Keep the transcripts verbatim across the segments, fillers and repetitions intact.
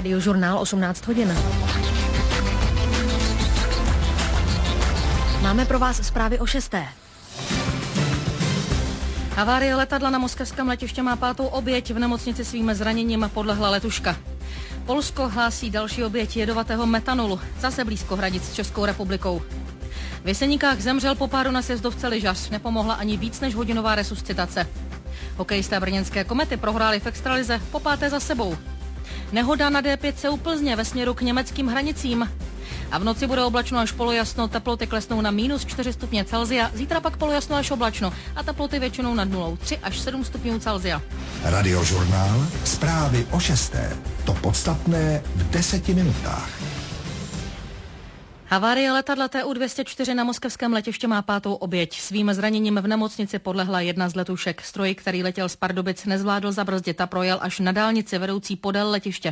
Radiožurnál osmnáct hodin. Máme pro vás zprávy o šesté. Havárie letadla na moskevském letiště má pátou oběť. V nemocnici svým zraněním podlehla letuška. Polsko hlásí další oběť jedovatého metanolu. Zase blízko hranic s Českou republikou. V Jeseníkách zemřel po pádu na sjezdovce lyžař. Nepomohla ani víc než hodinová resuscitace. Hokejisté brněnské Komety prohráli v extralize po páté za sebou. Nehoda na D pět u Plzně ve směru k německým hranicím. A v noci bude oblačno až polojasno, teploty klesnou na minus čtyři stupně Celsia, zítra pak polojasno až oblačno a teploty většinou nad nulou tři až sedm stupňů Celsia. Radiožurnál, zprávy o šesté. To podstatné v deseti minutách. Havárie letadla T U dvě stě čtyři na moskevském letišti má pátou oběť. Svým zraněním v nemocnici podlehla jedna z letušek. Stroj, který letěl z Pardubic, nezvládl zabrzdit a projel až na dálnici vedoucí podél letiště.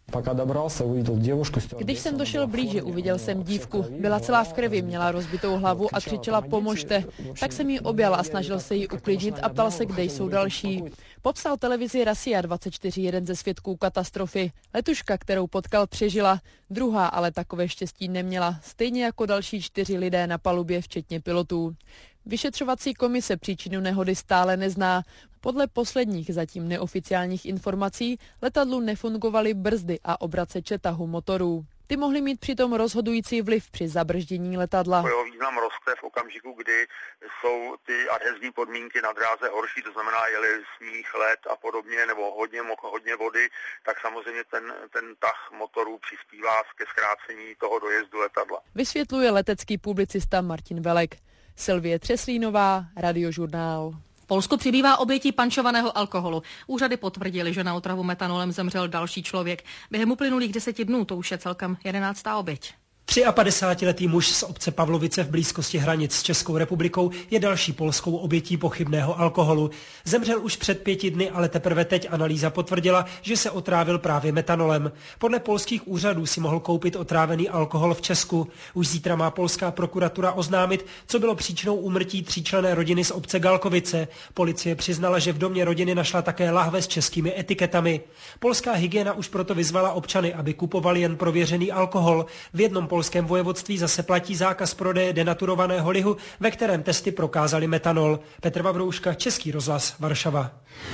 Když jsem došel blíže, uviděl jsem dívku. Byla celá v krvi, měla rozbitou hlavu a křičela pomožte. Tak jsem ji objal a snažil se ji uklidnit a ptal se, kde jsou další. Popsal televizi Rasia dvacet čtyři jeden ze svědků katastrofy. Letuška, kterou potkal, přežila. Druhá ale takové štěstí neměla. Stejně jako další čtyři lidé na palubě, včetně pilotů. Vyšetřovací komise příčinu nehody stále nezná. Podle posledních zatím neoficiálních informací letadlu nefungovaly brzdy a obraceče tahu motorů. Ty mohly mít přitom rozhodující vliv při zabrždění letadla. Jeho význam roste v okamžiku, kdy jsou ty adhezní podmínky na dráze horší, to znamená, jeli sníh, led a podobně, nebo hodně, hodně vody, tak samozřejmě ten, ten tah motorů přispívá ke zkrácení toho dojezdu letadla. Vysvětluje letecký publicista Martin Velek. Silvie Třeslínová, Radiožurnál. V Polsku přibývá obětí pančovaného alkoholu. Úřady potvrdili, že na otravu metanolem zemřel další člověk. Během uplynulých deseti dnů to už je celkem jedenáctá oběť. padesátitříletý muž z obce Pavlovice v blízkosti hranic s Českou republikou je další polskou obětí pochybného alkoholu. Zemřel už před pěti dny, ale teprve teď analýza potvrdila, že se otrávil právě metanolem. Podle polských úřadů si mohl koupit otrávený alkohol v Česku. Už zítra má polská prokuratura oznámit, co bylo příčinou úmrtí tříčlenné rodiny z obce Galkovice. Policie přiznala, že v domě rodiny našla také lahve s českými etiketami. Polská hygiena už proto vyzvala občany, aby kupovali jen prověřený alkohol. V jednom polském vojvodství zase platí zákaz prodeje denaturovaného lihu, ve kterém testy prokázaly metanol. Petr Vavrouška, Český rozhlas, Varšava.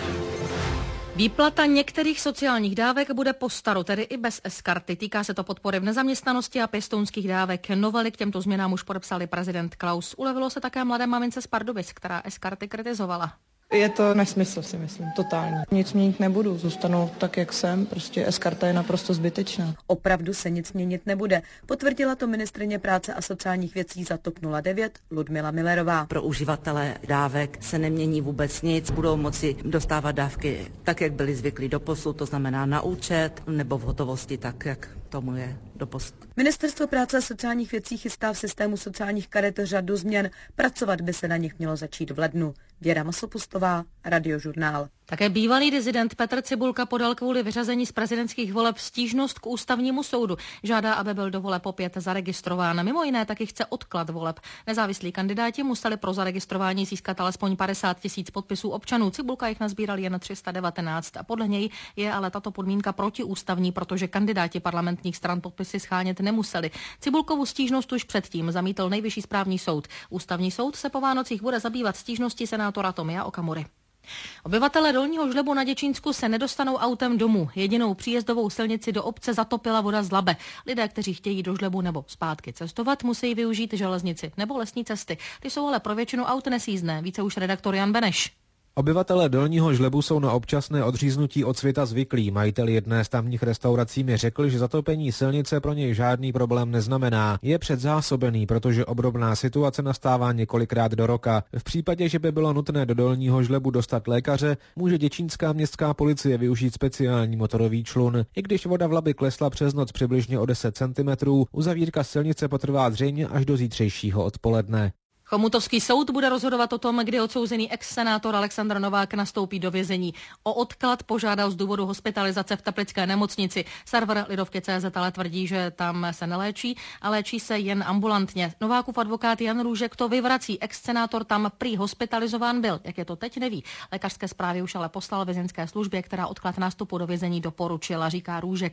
Výplata některých sociálních dávek bude po staru, tedy i bez S-karty. Týká se to podpory v nezaměstnanosti a pěstounských dávek. Novely k těmto změnám už podepsali prezident Klaus. Ulevilo se také mladé mamince z Pardubic, která S-karty kritizovala. Je to nesmysl, si myslím, totální. Nic měnit nebudu, zůstanu tak, jak jsem, prostě S-karta je naprosto zbytečná. Opravdu se nic měnit nebude, potvrdila to ministryně práce a sociálních věcí za TOP nula devět Ludmila Millerová. Pro uživatele dávek se nemění vůbec nic, budou moci dostávat dávky tak, jak byli zvyklí doposud, to znamená na účet nebo v hotovosti, tak, jak tomu je doposud. Ministerstvo práce a sociálních věcí chystá v systému sociálních karet řadu změn. Pracovat by se na nich mělo začít v lednu. Věra Masopustová, Radiožurnál. Také bývalý dizident Petr Cibulka podal kvůli vyřazení z prezidentských voleb stížnost k ústavnímu soudu. Žádá, aby byl do voleb opět zaregistrován. Mimo jiné taky chce odklad voleb. Nezávislí kandidáti museli pro zaregistrování získat alespoň padesát tisíc podpisů občanů. Cibulka jich nazbíral jen tři sta devatenáct. A podle něj je ale tato podmínka protiústavní, protože kandidáti parlamentních stran podpisy schánět nemuseli. Cibulkovu stížnost už předtím zamítl Nejvyšší správní soud. Ústavní soud se po Vánocích bude zabývat stížností senátora Tomia Okamury. Obyvatelé Dolního Žlebu na Děčínsku se nedostanou autem domů. Jedinou příjezdovou silnici do obce zatopila voda z Labe. Lidé, kteří chtějí do Žlebu nebo zpátky cestovat, musí využít železnici nebo lesní cesty. Ty jsou ale pro většinu aut nesjízdné. Více už redaktor Jan Beneš. Obyvatelé Dolního Žlebu jsou na občasné odříznutí od světa zvyklí. Majitel jedné z tamních restaurací mi řekl, že zatopení silnice pro něj žádný problém neznamená. Je předzásobený, protože obdobná situace nastává několikrát do roka. V případě, že by bylo nutné do Dolního Žlebu dostat lékaře, může děčínská městská policie využít speciální motorový člun. I když voda v Labi klesla přes noc přibližně o deset centimetrů, uzavírka silnice potrvá zřejmě až do zítřejšího odpoledne. Chomutovský soud bude rozhodovat o tom, kdy odsouzený ex-senátor Alexandr Novák nastoupí do vězení. O odklad požádal z důvodu hospitalizace v teplické nemocnici. Server Lidovky tečka cé zet ale tvrdí, že tam se neléčí a léčí se jen ambulantně. Novákův advokát Jan Růžek to vyvrací. Ex-senátor tam prý hospitalizován byl. Jak je to teď, neví. Lékařské zprávy už ale poslal vězeňské službě, která odklad nástupu do vězení doporučila, říká Růžek.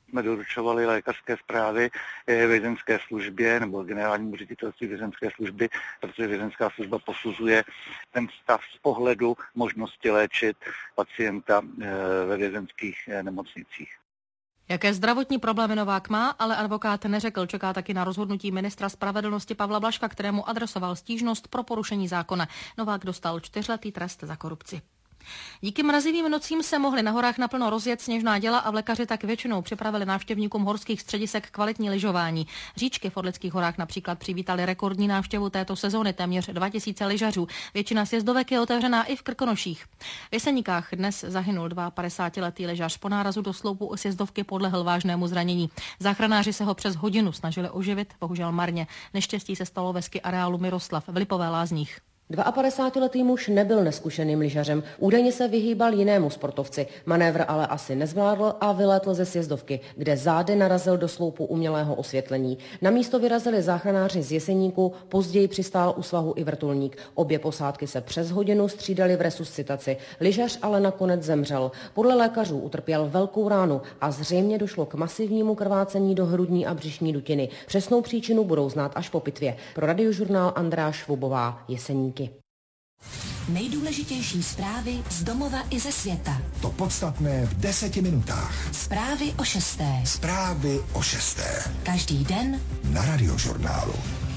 jsme doručovali lékařské zprávy vězeňské službě nebo generálnímu ředitelství vězeňské služby, protože vězeňská služba posuzuje ten stav z pohledu možnosti léčit pacienta ve vězeňských nemocnicích. Jaké zdravotní problémy Novák má, ale advokát neřekl. Čeká taky na rozhodnutí ministra spravedlnosti Pavla Blažka, kterému adresoval stížnost pro porušení zákona. Novák dostal čtyřletý trest za korupci. Díky mrazivým nocím se mohli na horách naplno rozjet sněžná děla a vlekaři tak většinou připravili návštěvníkům horských středisek kvalitní lyžování. Říčky v Orlických horách například přivítali rekordní návštěvu této sezóny, téměř dva tisíce lyžařů. Většina sjezdovek je otevřená i v Krkonoších. V Jeseníkách dnes zahynul padesátidvouletý lyžař. Po nárazu do sloupu sjezdovky podlehl vážnému zranění. Záchranáři se ho přes hodinu snažili oživit, bohužel marně. Neštěstí se stalo ve ski areálu Miroslav v Lipové Lázních. dvaapadesátiletý muž nebyl neskušeným lyžařem, údajně se vyhýbal jinému sportovci, manévr ale asi nezvládl a vylétl ze sjezdovky, kde zády narazil do sloupu umělého osvětlení. Na místo vyrazili záchranáři z Jeseníku, později přistál u svahu i vrtulník. Obě posádky se přes hodinu střídali v resuscitaci. Lyžař ale nakonec zemřel. Podle lékařů utrpěl velkou ránu a zřejmě došlo k masivnímu krvácení do hrudní a břišní dutiny. Přesnou příčinu budou znát až po pitvě. Pro Radiožurnál Andrea Švubová, Jeseník. Nejdůležitější zprávy z domova i ze světa. To podstatné v deseti minutách. Zprávy o šesté. Zprávy o šesté. Každý den na Radiožurnálu.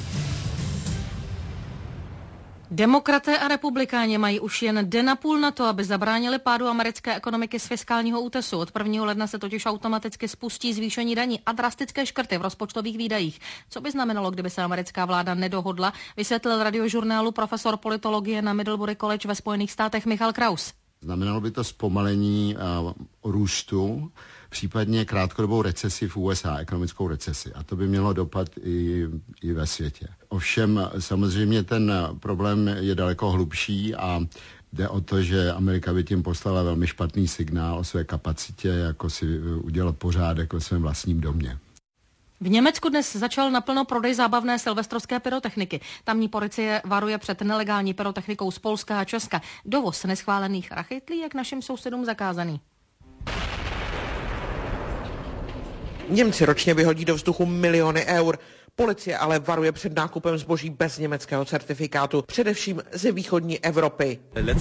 Demokraté a republikáni mají už jen den a půl na to, aby zabránili pádu americké ekonomiky z fiskálního útesu. Od prvního ledna se totiž automaticky spustí zvýšení daní a drastické škrty v rozpočtových výdajích. Co by znamenalo, kdyby se americká vláda nedohodla, vysvětlil Radiožurnálu profesor politologie na Middlebury College ve Spojených státech Michal Kraus. Znamenalo by to zpomalení uh, růstu, případně krátkodobou recesi v U S A, ekonomickou recesi. A to by mělo dopad i, i ve světě. Ovšem samozřejmě ten problém je daleko hlubší a jde o to, že Amerika by tím poslala velmi špatný signál o své kapacitě, jako si udělat pořádek ve svém vlastním domě. V Německu dnes začal naplno prodej zábavné silvestrovské pyrotechniky. Tamní policie varuje před nelegální pyrotechnikou z Polska a Česka. Dovoz neschválených rachetli je k našim sousedům zakázaný. Němci ročně vyhodí do vzduchu miliony eur. Policie ale varuje před nákupem zboží bez německého certifikátu, především ze východní Evropy.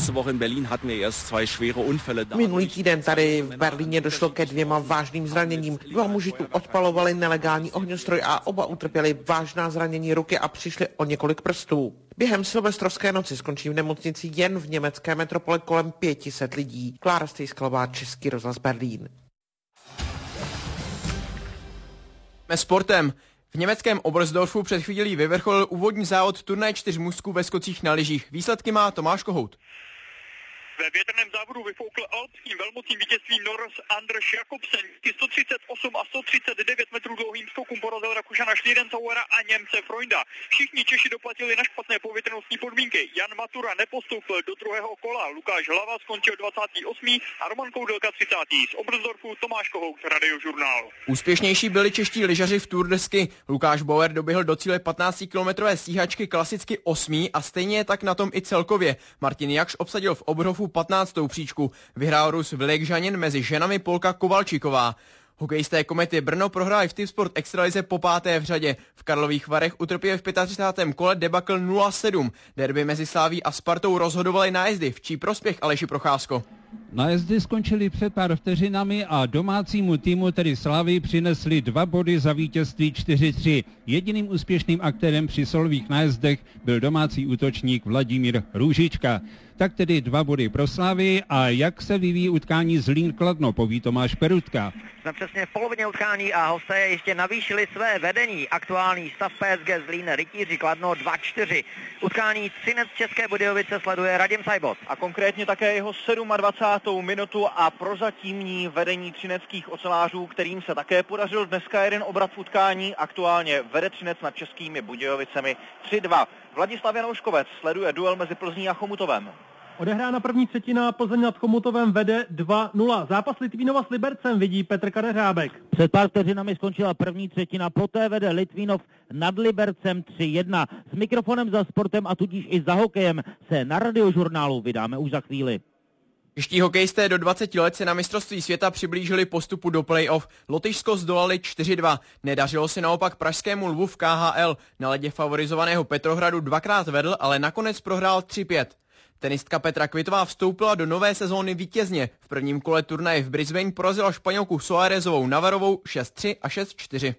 Minulý týden tady v Berlíně došlo ke dvěma vážným zraněním. Dva muži tu odpalovali nelegální ohňostroj a oba utrpěli vážná zranění ruky a přišli o několik prstů. Během silvestrovské noci skončí v nemocnici jen v německé metropole kolem pět set lidí. Klára Stejskalová, Český rozhlas Berlín. Sportem. V německém Oberstdorfu před chvílí vyvrcholil úvodní závod turnaje čtyř mužsků ve skocích na lyžích. Výsledky má Tomáš Kohout. Ve větrném závodu vyfoukl alpským velmocím vítězství Norris Anders Jakobsen. sto třicet osm a sto třicet devět metrů dlouhým skokům porazil Rakušana Schlierenzauera a Němce Freunda. Všichni Češi doplatili na špatné povětrnostní podmínky. Jan Matura nepostoupil do druhého kola, Lukáš Hlava skončil dvacátý osmý a Roman Koudelka třicátý Z Oberstdorfu Tomáš Kohout, Radiožurnál. Úspěšnější byli čeští lyžaři v Tour de Ski. Lukáš Bauer doběhl do cíle patnáctikilometrové stíhačky klasicky osmý a stejně je tak na tom i celkově. Martin Jakš obsadil v Oberhofu patnáctou příčku. Vyhrál Rus Vilek Žanin, mezi ženami Polka Kovalčíková. Hokejisté Komety Brno prohráli v Tipsport extralize po páté v řadě. V Karlových Varech utrpěli v třicátém pátém kole debakl nula sedm. Derby mezi Slaví a Spartou rozhodovaly nájezdy. V čí prospěch, Aleši Procházko? Nájezdy skončily před pár vteřinami a domácímu týmu, tedy Slavii, přinesli dva body za vítězství čtyři tři. Jediným úspěšným aktérem při solových nájezdech byl domácí útočník Vladimír Růžička. Tak tedy dva body pro Slavii. A jak se vyvíjí utkání Zlín Kladno, poví Tomáš Perutka. Jsme přesně v polovině utkání a hosté ještě navýšili své vedení. Aktuální stav P S G Zlín Rytíři Kladno dva čtyři. Utkání Třinec České Budějovice sleduje Radim Sajbot. A konkrétně také jeho dvacátou sedmou minutu a prozatímní vedení třineckých ocelářů, kterým se také podařil dneska jeden obrat v utkání. Aktuálně vede Třinec nad Českými Budějovicemi tři dva. Vladislav Janouškovec sleduje duel mezi Plzní a Chomutovem. Odehrána první třetina, Plzeň nad Chomutovem vede dva nula. Zápas Litvínova s Libercem vidí Petr Kadeřábek. Před pár vteřinami skončila první třetina, poté vede Litvínov nad Libercem tři jedna. S mikrofonem za sportem a tudíž i za hokejem se na Radiožurnálu vydáme už za chvíli. Čeští hokejisté do dvaceti let se na mistrovství světa přiblížili postupu do play-off. Lotyšsko zdolali čtyři dva. Nedařilo se naopak pražskému Lvu v K H L. Na ledě favorizovaného Petrohradu dvakrát vedl, ale nakonec prohrál tři pět. Tenistka Petra Kvitová vstoupila do nové sezóny vítězně. V prvním kole turnaje v Brisbane porazila Španělku Soarezovou Navarovou šest tři a šest čtyři.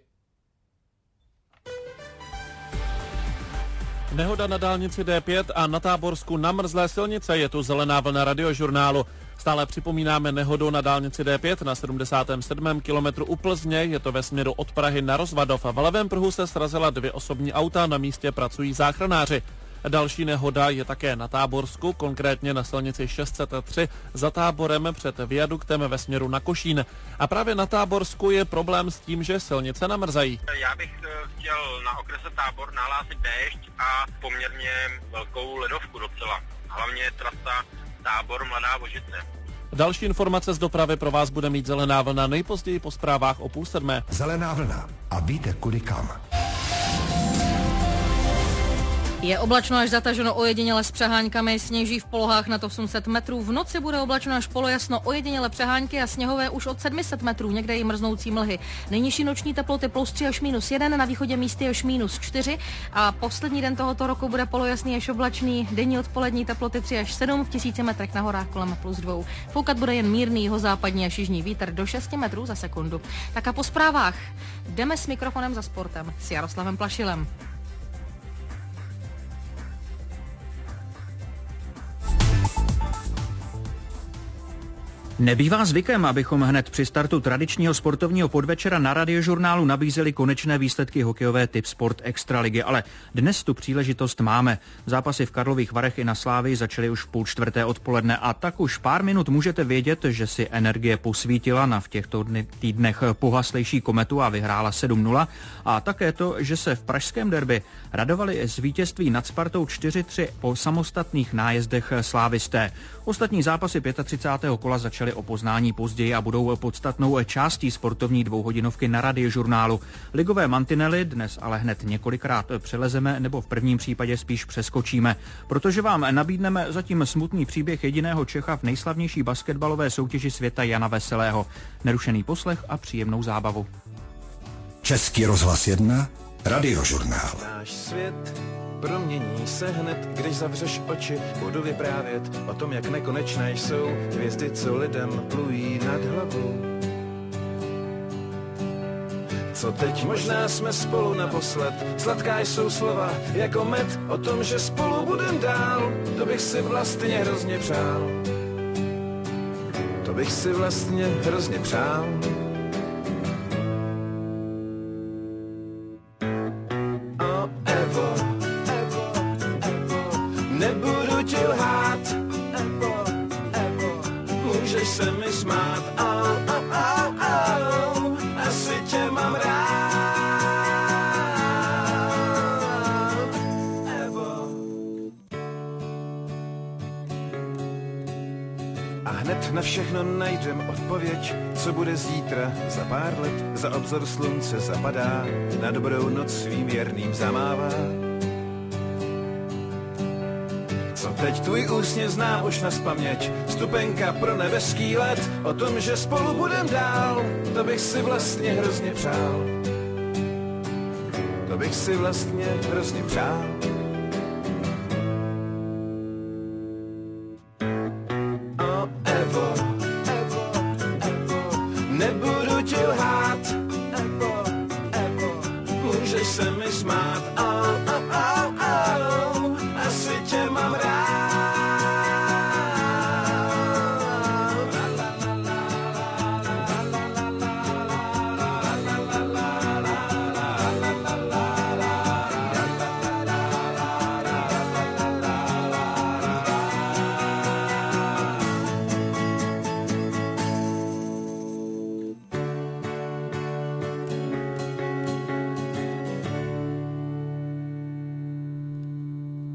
Nehoda na dálnici D pět a na Táborsku na mrzlé silnice, je tu zelená vlna Radiožurnálu. Stále připomínáme nehodu na dálnici D pět na sedmdesátém sedmém kilometru u Plzně, je to ve směru od Prahy na Rozvadov. V levém pruhu se srazila dvě osobní auta, na místě pracují záchranáři. Další nehoda je také na Táborsku, konkrétně na silnici šest set tři za Táborem před viaduktem ve směru na Košín. A právě na Táborsku je problém s tím, že silnice namrzají. Já bych chtěl na okrese Tábor nahlásit déšť a poměrně velkou ledovku docela. Hlavně trasa Tábor Mladá Vožice. Další informace z dopravy pro vás bude mít zelená vlna nejpozději po zprávách o půl sedmé. Zelená vlna a víte kudy kam. Je oblačno až zataženo, ojediněle s přeháňkami, sněží v polohách nad osm set metrů, v noci bude oblačno až polojasno, ojediněle přehánky a sněhové už od sedm set metrů, někde i mrznoucí mlhy. Nejnižší noční teploty plus tři až minus jedna, na východě místy až minus čtyři a poslední den tohoto roku bude polojasný až oblačný, denní odpolední teploty tři až sedm, v tisíci metrech na horách kolem plus dva. Foukat bude jen mírný jihozápadní až jižní vítr do šesti metrů za sekundu. Tak a po zprávách jdeme s mikrofonem za sportem s Jaroslavem Plašilem. Nebývá zvykem, abychom hned při startu tradičního sportovního podvečera na Radiožurnálu nabízeli konečné výsledky hokejové Tipsport Extraligy, ale dnes tu příležitost máme. Zápasy v Karlových Varech i na Slávii začaly už v půl čtvrté odpoledne a tak už pár minut můžete vědět, že si energie posvítila na v těchto týdnech pohaslejší Kometu a vyhrála sedm nula a také to, že se v pražském derby radovali z vítězství nad Spartou čtyři tři po samostatných nájezdech slávisté. Ostatní zápasy třicátého pátého kola začaly o poznání později a budou podstatnou částí sportovní dvouhodinovky na Radiožurnálu. Ligové mantinely dnes ale hned několikrát přelezeme nebo v prvním případě spíš přeskočíme, protože vám nabídneme zatím smutný příběh jediného Čecha v nejslavnější basketbalové soutěži světa Jana Veselého. Nerušený poslech a příjemnou zábavu. Český rozhlas jedna, Radiožurnál. Náš svět promění se hned, když zavřeš oči, budu vyprávět o tom, jak nekonečné jsou hvězdy, co lidem plují nad hlavou. Co teď? Možná jsme spolu naposled, sladká jsou slova jako med o tom, že spolu budem dál, to bych si vlastně hrozně přál. To bych si vlastně hrozně přál. Nebudu ti lhát, Evo, Evo, můžeš se mi smát, au, au, au, au, asi tě mám rád, Evo. A hned na všechno najdem odpověď, co bude zítra, za pár let, za obzor slunce zapadá, na dobrou noc svým věrným zamává. Co teď tvůj úsměv znám už nazpaměť, vstupenka pro nebeský let, o tom, že spolu budem dál, to bych si vlastně hrozně přál. To bych si vlastně hrozně přál. O Evo, Evo, Evo, nebudu ti lhát, Evo, Evo, můžeš se mi smát, au, au, au, au, asi tě mám rád.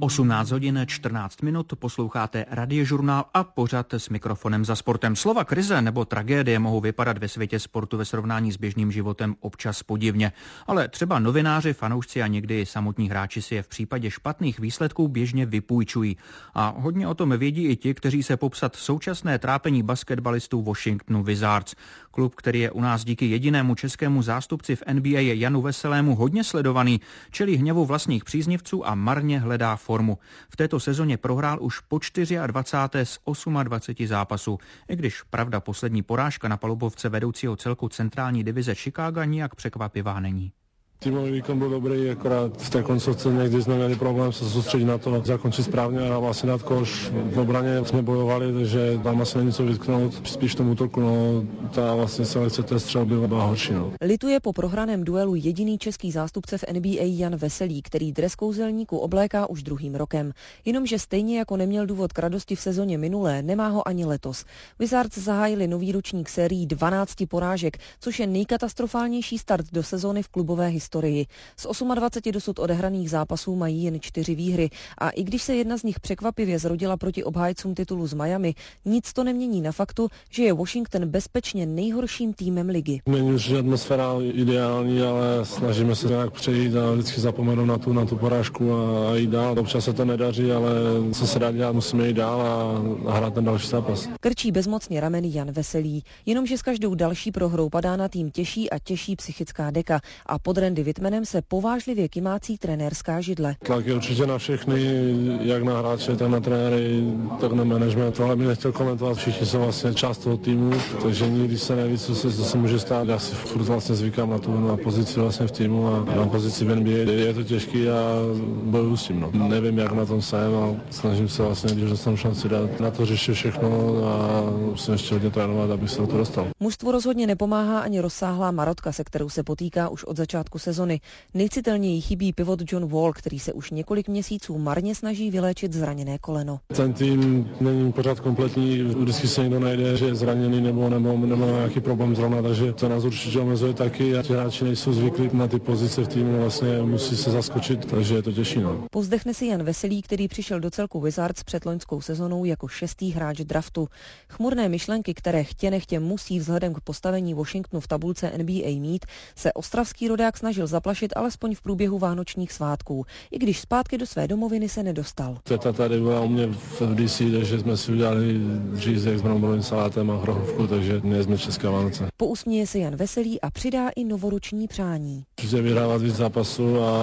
osmnáct hodin čtrnáct minut, posloucháte Radiožurnál a pořad s mikrofonem za sportem. Slova krize nebo tragédie mohou vypadat ve světě sportu ve srovnání s běžným životem občas podivně. Ale třeba novináři, fanoušci a někdy samotní hráči si je v případě špatných výsledků běžně vypůjčují. A hodně o tom vědí i ti, kteří se popsat současné trápení basketbalistů Washingtonu Wizards. Klub, který je u nás díky jedinému českému zástupci v N B A Janu Veselému hodně sledovaný, čelí hněvu vlastních příznivců a marně hledá formu. V této sezóně prohrál už po dvacáté čtvrté z dvaceti osmi zápasů, i když pravda poslední porážka na palubovce vedoucího celku centrální divize Chicaga nijak překvapivá není. Týmový výkon byl dobrý, akorát v té koncovce někdy jsme měli problém se soustředit na to, zakončit správně a vlastně dát koš. V obraně jsme bojovali, takže tam asi není co vytknout, spíš tomu útoku, no, ta vlastně selekce té střelby byla horší. No. Lituje po prohraném duelu jediný český zástupce v N B A Jan Veselý, který dres kouzelníku obléká už druhým rokem. Jenomže stejně jako neměl důvod k radosti v sezóně minulé, nemá ho ani letos. Wizards zahájili nový ročník sérií dvanácti porážek, což je nejkatastrofálnější start do sezóny v klubové historii. Z dvaceti osmi dosud odehraných zápasů mají jen čtyři výhry a i když se jedna z nich překvapivě zrodila proti obhájcům titulu z Miami, nic to nemění na faktu, že je Washington bezpečně nejhorším týmem ligy. Není už atmosféra ideální, ale snažíme se nějak přejít a vždycky zapomenout na tu, na tu porážku a, a jít dál. Občas se to nedaří, ale co se dá dělat, musíme jít dál a, a hrát ten další zápas. Krčí bezmocně rameny Jan Veselý, jenomže s každou další prohrou padá na tým těžší a těžší psychická deka a pod Randy Wittmanem se povážlivě kymácí trenérská židle. Tlak je určitě na všechny, jak na hráče, tak na trenéry, tak na management, ale bych nechtěl komentovat, všichni jsou vlastně část toho týmu, takže nikdy se neví, co se, co se může stát. Já si furt vlastně zvykám na tu na pozici vlastně v týmu a na pozici v N B A. Je to těžký a bojuju s tím. No. Nevím, jak na tom jsem a snažím se vlastně, když dostanu šanci dát na to řešit všechno a musím ještě hodně trénovat, abych se do toho dostal. Mužstvu rozhodně nepomáhá ani rozsáhlá marotka, se kterou se potýká už od začátku sezony. Nejcitelněji chybí pivot John Wall, který se už několik měsíců marně snaží vyléčit zraněné koleno. Ten tým není pořád kompletní, vždycky se někdo najde, že je zraněný nebo nebo, nebo nějaký problém zrovna, takže to nás určitě omezuje taky a ti hráči nejsou zvyklí na ty pozice v týmu, vlastně musí se zaskočit, takže je to těžší. No. Pozdechne si Jan Veselý, který přišel do celku Wizards před loňskou sezonou jako šestý hráč draftu. Chmurné myšlenky, které chtě nechtě musí vzhledem k postavení Washingtonu v tabulce N B A mít, se ostravský rodák snažil zaplašit alespoň v průběhu vánočních svátků, i když zpátky do své domoviny se nedostal. Teta tady byla u mě v D C, takže jsme si udělali řízek s bramborovým salátem a chrochovku, takže dnes jsme Česká Vánoce. Pousměje se Jan Veselý a přidá i novoroční přání. Určitě vyhrávat víc zápasů a,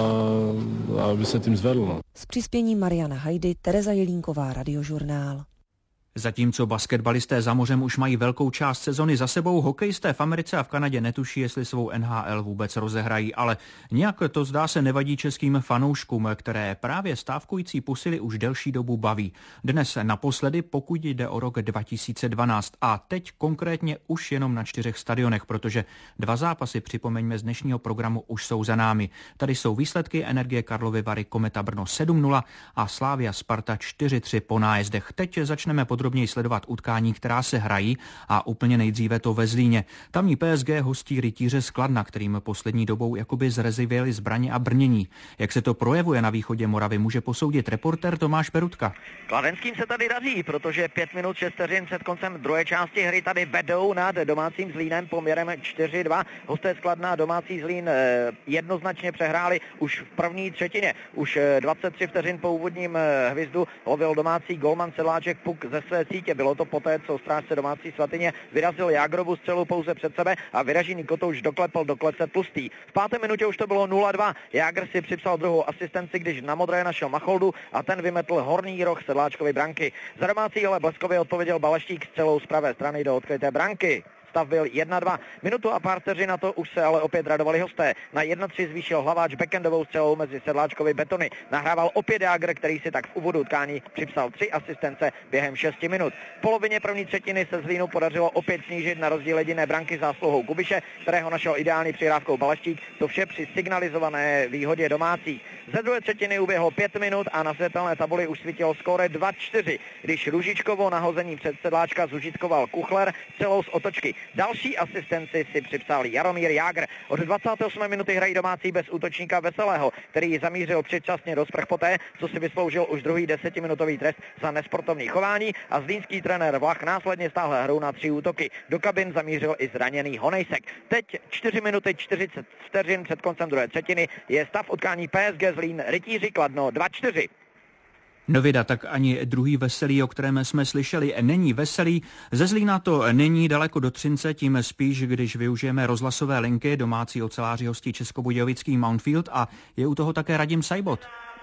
a aby se tím zvedl. No. S přispěním Mariana Hajdy, Tereza Jelínková, Radiožurnál. Zatímco basketbalisté za mořem už mají velkou část sezony za sebou, hokejisté v Americe a v Kanadě netuší, jestli svou N H L vůbec rozehrají, ale nějak to zdá se nevadí českým fanouškům, které právě stávkující pusily už delší dobu baví. Dnes naposledy, pokud jde o rok dva tisíce dvanáct a teď konkrétně už jenom na čtyřech stadionech, protože dva zápasy, připomeňme, z dnešního programu už jsou za námi. Tady jsou výsledky Energie Karlovy Vary Kometa Brno sedm nula a Slavia Sparta čtyři tři po nájezdech. Teď začneme pod podrobněji sledovat utkání, která se hrají a úplně nejdříve to ve Zlíně. Tamní P S G hostí rytíře z Kladna, kterým poslední dobou jakoby zrezivěly zbraně a brnění. Jak se to projevuje na východě Moravy, může posoudit reportér Tomáš Perutka. Kladenským se tady daří, protože pět minut šest vteřin před koncem druhé části hry tady vedou nad domácím Zlínem poměrem čtyři dva. Hosté z Kladna domácí Zlín eh, jednoznačně přehráli už v první třetině. Už eh, dvacet tři vteřin po úvodním eh, hvizdu lovil domácí golman Sedláček puk ze své sítě. Bylo to poté, co strážce domácí Svatyně vyrazil Jágrovu střelu pouze před sebe a vyražený kotouč doklepl do klece Tlustý. V páté minutě už to bylo nula dva. Jágr si připsal druhou asistenci, když na modré našel Macholdu a ten vymetl horní roh Sedláčkovy branky. Za domácí ale bleskově odpověděl Baleštík střelou z pravé strany do odkryté branky. Stav byl jedna dva. Minutu a pár vteřin na to už se ale opět radovali hosté. Na jedna tři zvýšil Hlaváč backendovou střelou mezi Sedláčkovy betony. Nahrával opět Jágr, který si tak v úvodu utkání připsal tři asistence během šesti minut. V polovině první třetiny se Zlínu podařilo opět snížit na rozdíl jediné branky zásluhou Kubiše, kterého našel ideální přihrávkou Baleštík. To vše při signalizované výhodě domácí. Ze druhé třetiny uběhlo pět minut a na světelné tabuli už svítilo skóre dva čtyři, když Růžičkovo nahození před Sedláčka zužitkoval Kuchler střelou z otočky. Další asistenci si připsal Jaromír Jágr. Od dvacáté osmé minuty hrají domácí bez útočníka Veselého, který zamířil předčasně do sprch poté, co si vysloužil už druhý desetiminutový trest za nesportovní chování a zlínský trenér Vlach následně stáhl hru na tři útoky. Do kabin zamířil i zraněný Honejsek. Teď čtyři minuty čtyřicet vteřin před koncem druhé třetiny je stav utkání P S G Zlín Rytíři Kladno dva čtyři. Novida, tak ani druhý Veselý, o kterém jsme slyšeli, není Veselý. Ze Zlína to není daleko do Třince, tím spíš, když využijeme rozhlasové linky. Domácí oceláři hostí českobudějovický Mountfield a je u toho také Radim Sajbot.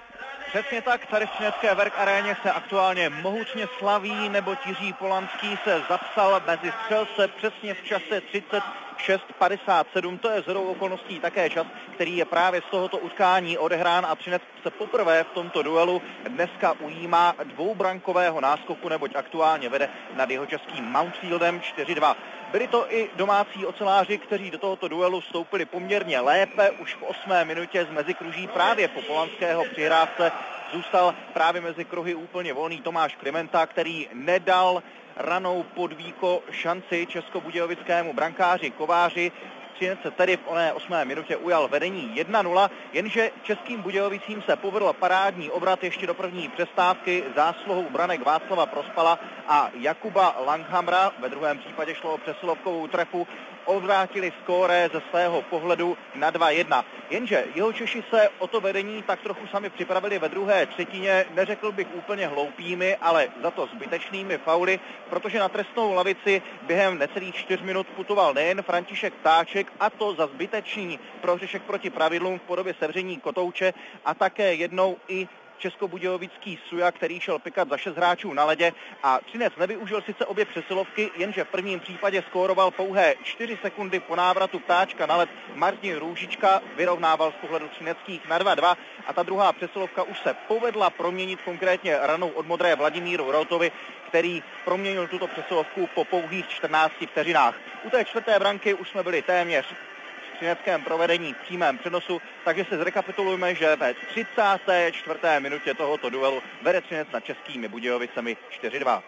Přesně tak, tady v třinecké Werk aréně se aktuálně mohutně slaví, nebo Jiří Polanský se zapsal mezi střelce přesně v čase třicet šest padesát sedm, to je shodou okolností také čas, který je právě z tohoto utkání odehrán a Třinec se poprvé v tomto duelu dneska ujímá dvoubrankového náskoku, neboť aktuálně vede nad jihočeským Mountfieldem čtyři dva. Byli to i domácí oceláři, kteří do tohoto duelu vstoupili poměrně lépe. Už v osmé minutě z mezikruží právě po Polanského přihrávce zůstal právě mezi kruhy úplně volný Tomáš Klimenta, který nedal ranou podvíko šanci českobudějovickému brankáři Kováři. Třinec se tedy v oné osmé minutě ujal vedení jedna nula, jenže českým Budějovicím se povedl parádní obrat ještě do první přestávky zásluhou branek Václava Prospala a Jakuba Langhamra. Ve druhém případě šlo o přesilovkovou trefu. Odvrátili skóre ze svého pohledu na dva jedna. Jenže Jihočeši se o to vedení tak trochu sami připravili ve druhé třetině, neřekl bych úplně hloupými, ale za to zbytečnými fauly, protože na trestnou lavici během necelých čtyř minut putoval nejen František Ptáček, a to za zbytečný prohřešek proti pravidlům v podobě sevření kotouče a také jednou i českobudějovický Suja, který šel pikat za šest hráčů na ledě a Třinec nevyužil sice obě přesilovky, jenže v prvním případě skóroval pouhé čtyři sekundy po návratu Ptáčka na led Martin Růžička, vyrovnával z pohledu třineckých na dva dva a ta druhá přesilovka už se povedla proměnit konkrétně ranou od modré Vladimíru Rautovi, který proměnil tuto přesilovku po pouhých čtrnácti vteřinách. U té čtvrté branky už jsme byli téměř v třineckém provedení v přímém přenosu, takže se zrekapitulujeme, že ve třicáté čtvrté minutě tohoto duelu vede Třinec nad českými Budějovicemi čtyři dva.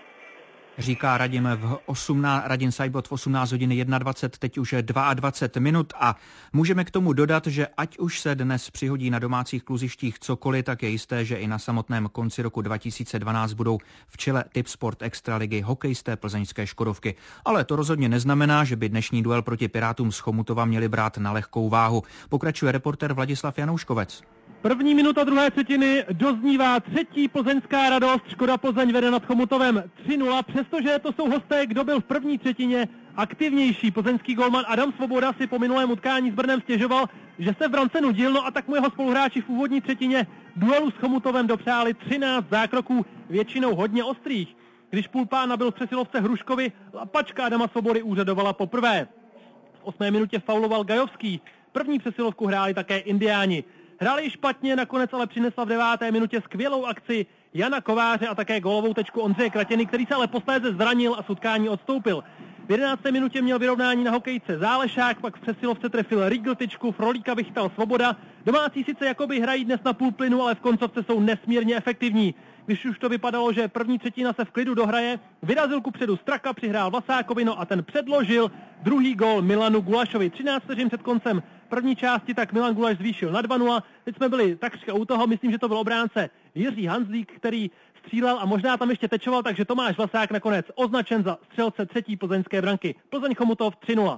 Říká Radim, v osmnáct, Radim Sajbot v osmnáct hodin dvacet jedna, teď už je dvacet dva minut a můžeme k tomu dodat, že ať už se dnes přihodí na domácích kluzištích cokoliv, tak je jisté, že i na samotném konci roku dva tisíce dvanáct budou v čele Tipsport Extraligy hokejisté plzeňské Škodovky. Ale to rozhodně neznamená, že by dnešní duel proti Pirátům z Chomutova měli brát na lehkou váhu. Pokračuje reporter Vladislav Janouškovec. První minuta druhé třetiny doznívá třetí plzeňská radost. Škoda Plzeň vede nad Chomutovem tři nula, přestože to jsou hosté, kdo byl v první třetině aktivnější. Plzeňský golman Adam Svoboda si po minulém utkání s Brnem stěžoval, že se v brance nudil, no a tak mu jeho spoluhráči v úvodní třetině duelu s Chomutovem dopřáli třináct zákroků, většinou hodně ostrých. Když půlpána byl v přesilovce Hruškovi, lapačka Adama Svobody úřadovala poprvé. V osmé minutě fauloval Gajovský. První přesilovku hráli také Indiáni. Hráli špatně, nakonec ale přinesla v deváté minutě skvělou akci Jana Kováře a také gólovou tečku Ondřeje Kratěny, který se ale posléze zranil a z utkání odstoupil. V jedenácté minutě měl vyrovnání na hokejce Zálešák, pak v přesilovce trefil Riegl tyčku, Frolíka vychytal Svoboda. Domácí sice jakoby hrají dnes na půl plynu, ale v koncovce jsou nesmírně efektivní. Když už to vypadalo, že první třetina se v klidu dohraje, vyrazil kupředu Straka, přihrál Vlasákovi, no a ten předložil druhý gól Milanu Gulašovi. třináct vteřin před koncem první části, tak Milan Gulaš zvýšil na dva nula. Teď jsme byli takřka u toho, myslím, že to byl obránce Jiří Hanzlík, který střílel a možná tam ještě tečoval, takže Tomáš Vlasák nakonec označen za střelce třetí plzeňské branky. Plzeň Chomutov tři nula.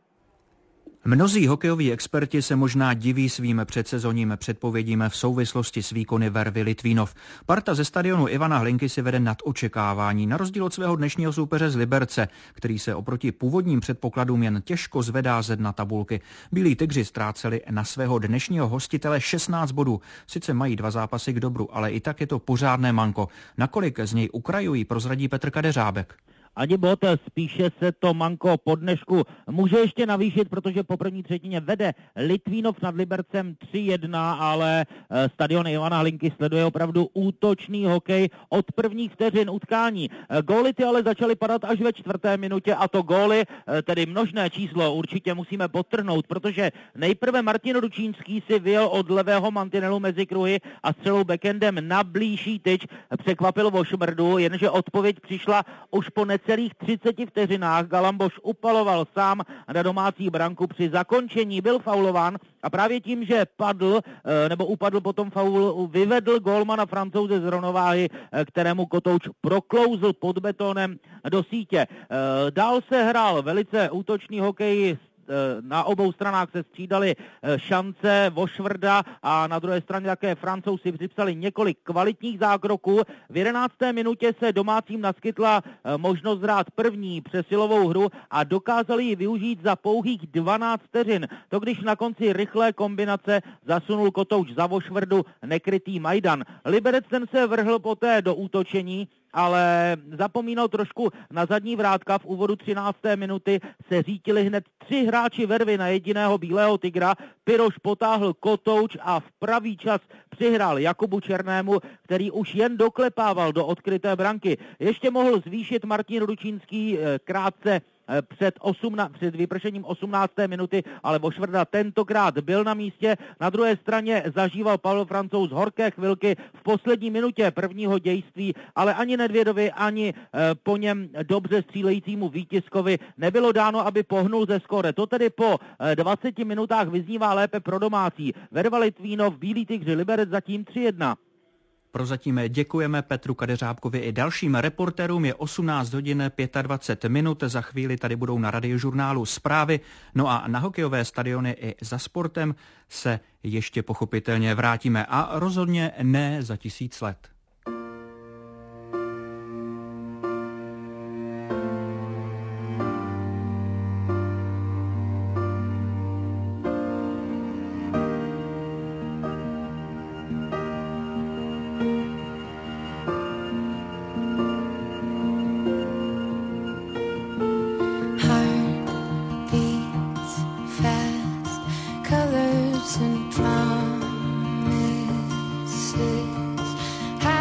Mnozí hokejoví experti se možná diví svým předsezonním předpovědím v souvislosti s výkony Vervy Litvínov. Parta ze stadionu Ivana Hlinky si vede nad očekávání, na rozdíl od svého dnešního soupeře z Liberce, který se oproti původním předpokladům jen těžko zvedá ze dna tabulky. Bílí tygři ztráceli na svého dnešního hostitele šestnáct bodů. Sice mají dva zápasy k dobru, ale i tak je to pořádné manko. Nakolik z něj ukrajují, prozradí Petr Kadeřábek. Ani bod, spíše se to manko po dnešku může ještě navýšit, protože po první třetině vede Litvínov nad Libercem tři jedna, ale stadion Ivana Hlinky sleduje opravdu útočný hokej od prvních vteřin utkání. Góly ty ale začaly padat až ve čtvrté minutě a to góly, tedy množné číslo, určitě musíme podtrhnout, protože nejprve Martin Ručínský si vyjel od levého mantinelu mezi kruhy a střelou backendem na blížší tyč překvapil Vošmrdu, jenže odpověď přišla už po celých třiceti vteřinách Galamboš upaloval sám na domácí branku. Při zakončení byl faulován a právě tím, že padl nebo upadl potom faul, vyvedl gólmana Francouze z rovnováhy, kterému Kotouč proklouzl pod betonem do sítě. Dál se hrál velice útočný hokej, na obou stranách se střídali šance Vošvrda a na druhé straně také Francouzi připsali několik kvalitních zákroků. V jedenácté minutě se domácím naskytla možnost hrát první přesilovou hru a dokázali ji využít za pouhých dvanáct vteřin. To když na konci rychlé kombinace zasunul Kotouč za Vošvrdu nekrytý Majdan. Liberec ten se vrhl poté do útočení, ale zapomínal trošku na zadní vrátka. V úvodu třinácté minuty se řítili hned tři hráči Vervy na jediného bílého tygra. Piroš potáhl Kotouč a v pravý čas přihrál Jakubu Černému, který už jen doklepával do odkryté branky. Ještě mohl zvýšit Martin Ručínský krátce před, osmna, před vypršením osmnácté minuty, ale Vošvrda tentokrát byl na místě. Na druhé straně zažíval Pavel Francouz horké chvilky v poslední minutě prvního dějství, ale ani Nedvědovi, ani e, po něm dobře střílejícímu Vítiskovi nebylo dáno, aby pohnul ze skóre. To tedy po e, dvaceti minutách vyznívá lépe pro domácí. Verva Litvínov, Bílý tygři Liberec zatím tři jedna. Prozatím děkujeme Petru Kadeřábkovi i dalším reportérům. Je osmnáct hodin dvacet pět minut. Za chvíli tady budou na Radiožurnálu zprávy. No a na hokejové stadiony i za sportem se ještě pochopitelně vrátíme. A rozhodně ne za tisíc let. And promises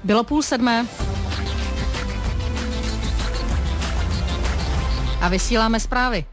Bylo půl sedmé. A vysíláme zprávy.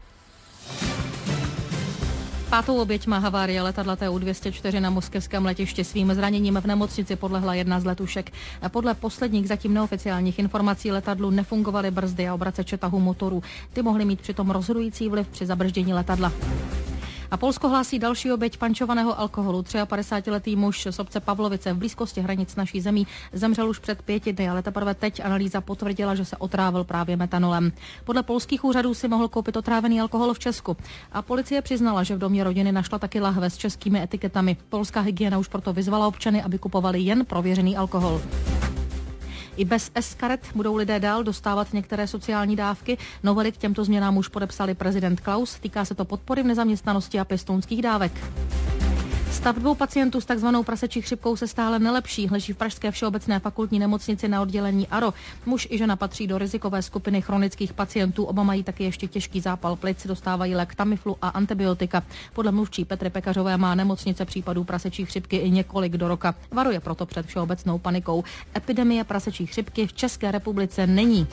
Pátou oběť má havárie letadla T U dvě stě čtyři na moskevském letišti. Svým zraněním v nemocnici podlehla jedna z letušek. Podle posledních zatím neoficiálních informací letadlu nefungovaly brzdy a obraceče tahu motorů. Ty mohly mít přitom rozhodující vliv při zabrždění letadla. A Polsko hlásí další oběť pančovaného alkoholu. padesátitříletý muž z obce Pavlovice v blízkosti hranic naší zemí zemřel už před pěti dny, ale teprve teď analýza potvrdila, že se otrávil právě metanolem. Podle polských úřadů si mohl koupit otrávený alkohol v Česku. A policie přiznala, že v domě rodiny našla taky lahve s českými etiketami. Polská hygiena už proto vyzvala občany, aby kupovali jen prověřený alkohol. I bez S-karet budou lidé dál dostávat některé sociální dávky. Novely k těmto změnám už podepsali prezident Klaus. Týká se to podpory v nezaměstnanosti a pěstounských dávek. Stav dvou pacientů s takzvanou prasečí chřipkou se stále nelepší. Leží v pražské všeobecné fakultní nemocnici na oddělení A R O. Muž i žena patří do rizikové skupiny chronických pacientů. Oba mají taky ještě těžký zápal plic, dostávají lék Tamiflu a antibiotika. Podle mluvčí Petry Pekařové má nemocnice případů prasečí chřipky i několik do roka. Varuje proto před všeobecnou panikou. Epidemie prasečí chřipky v České republice není.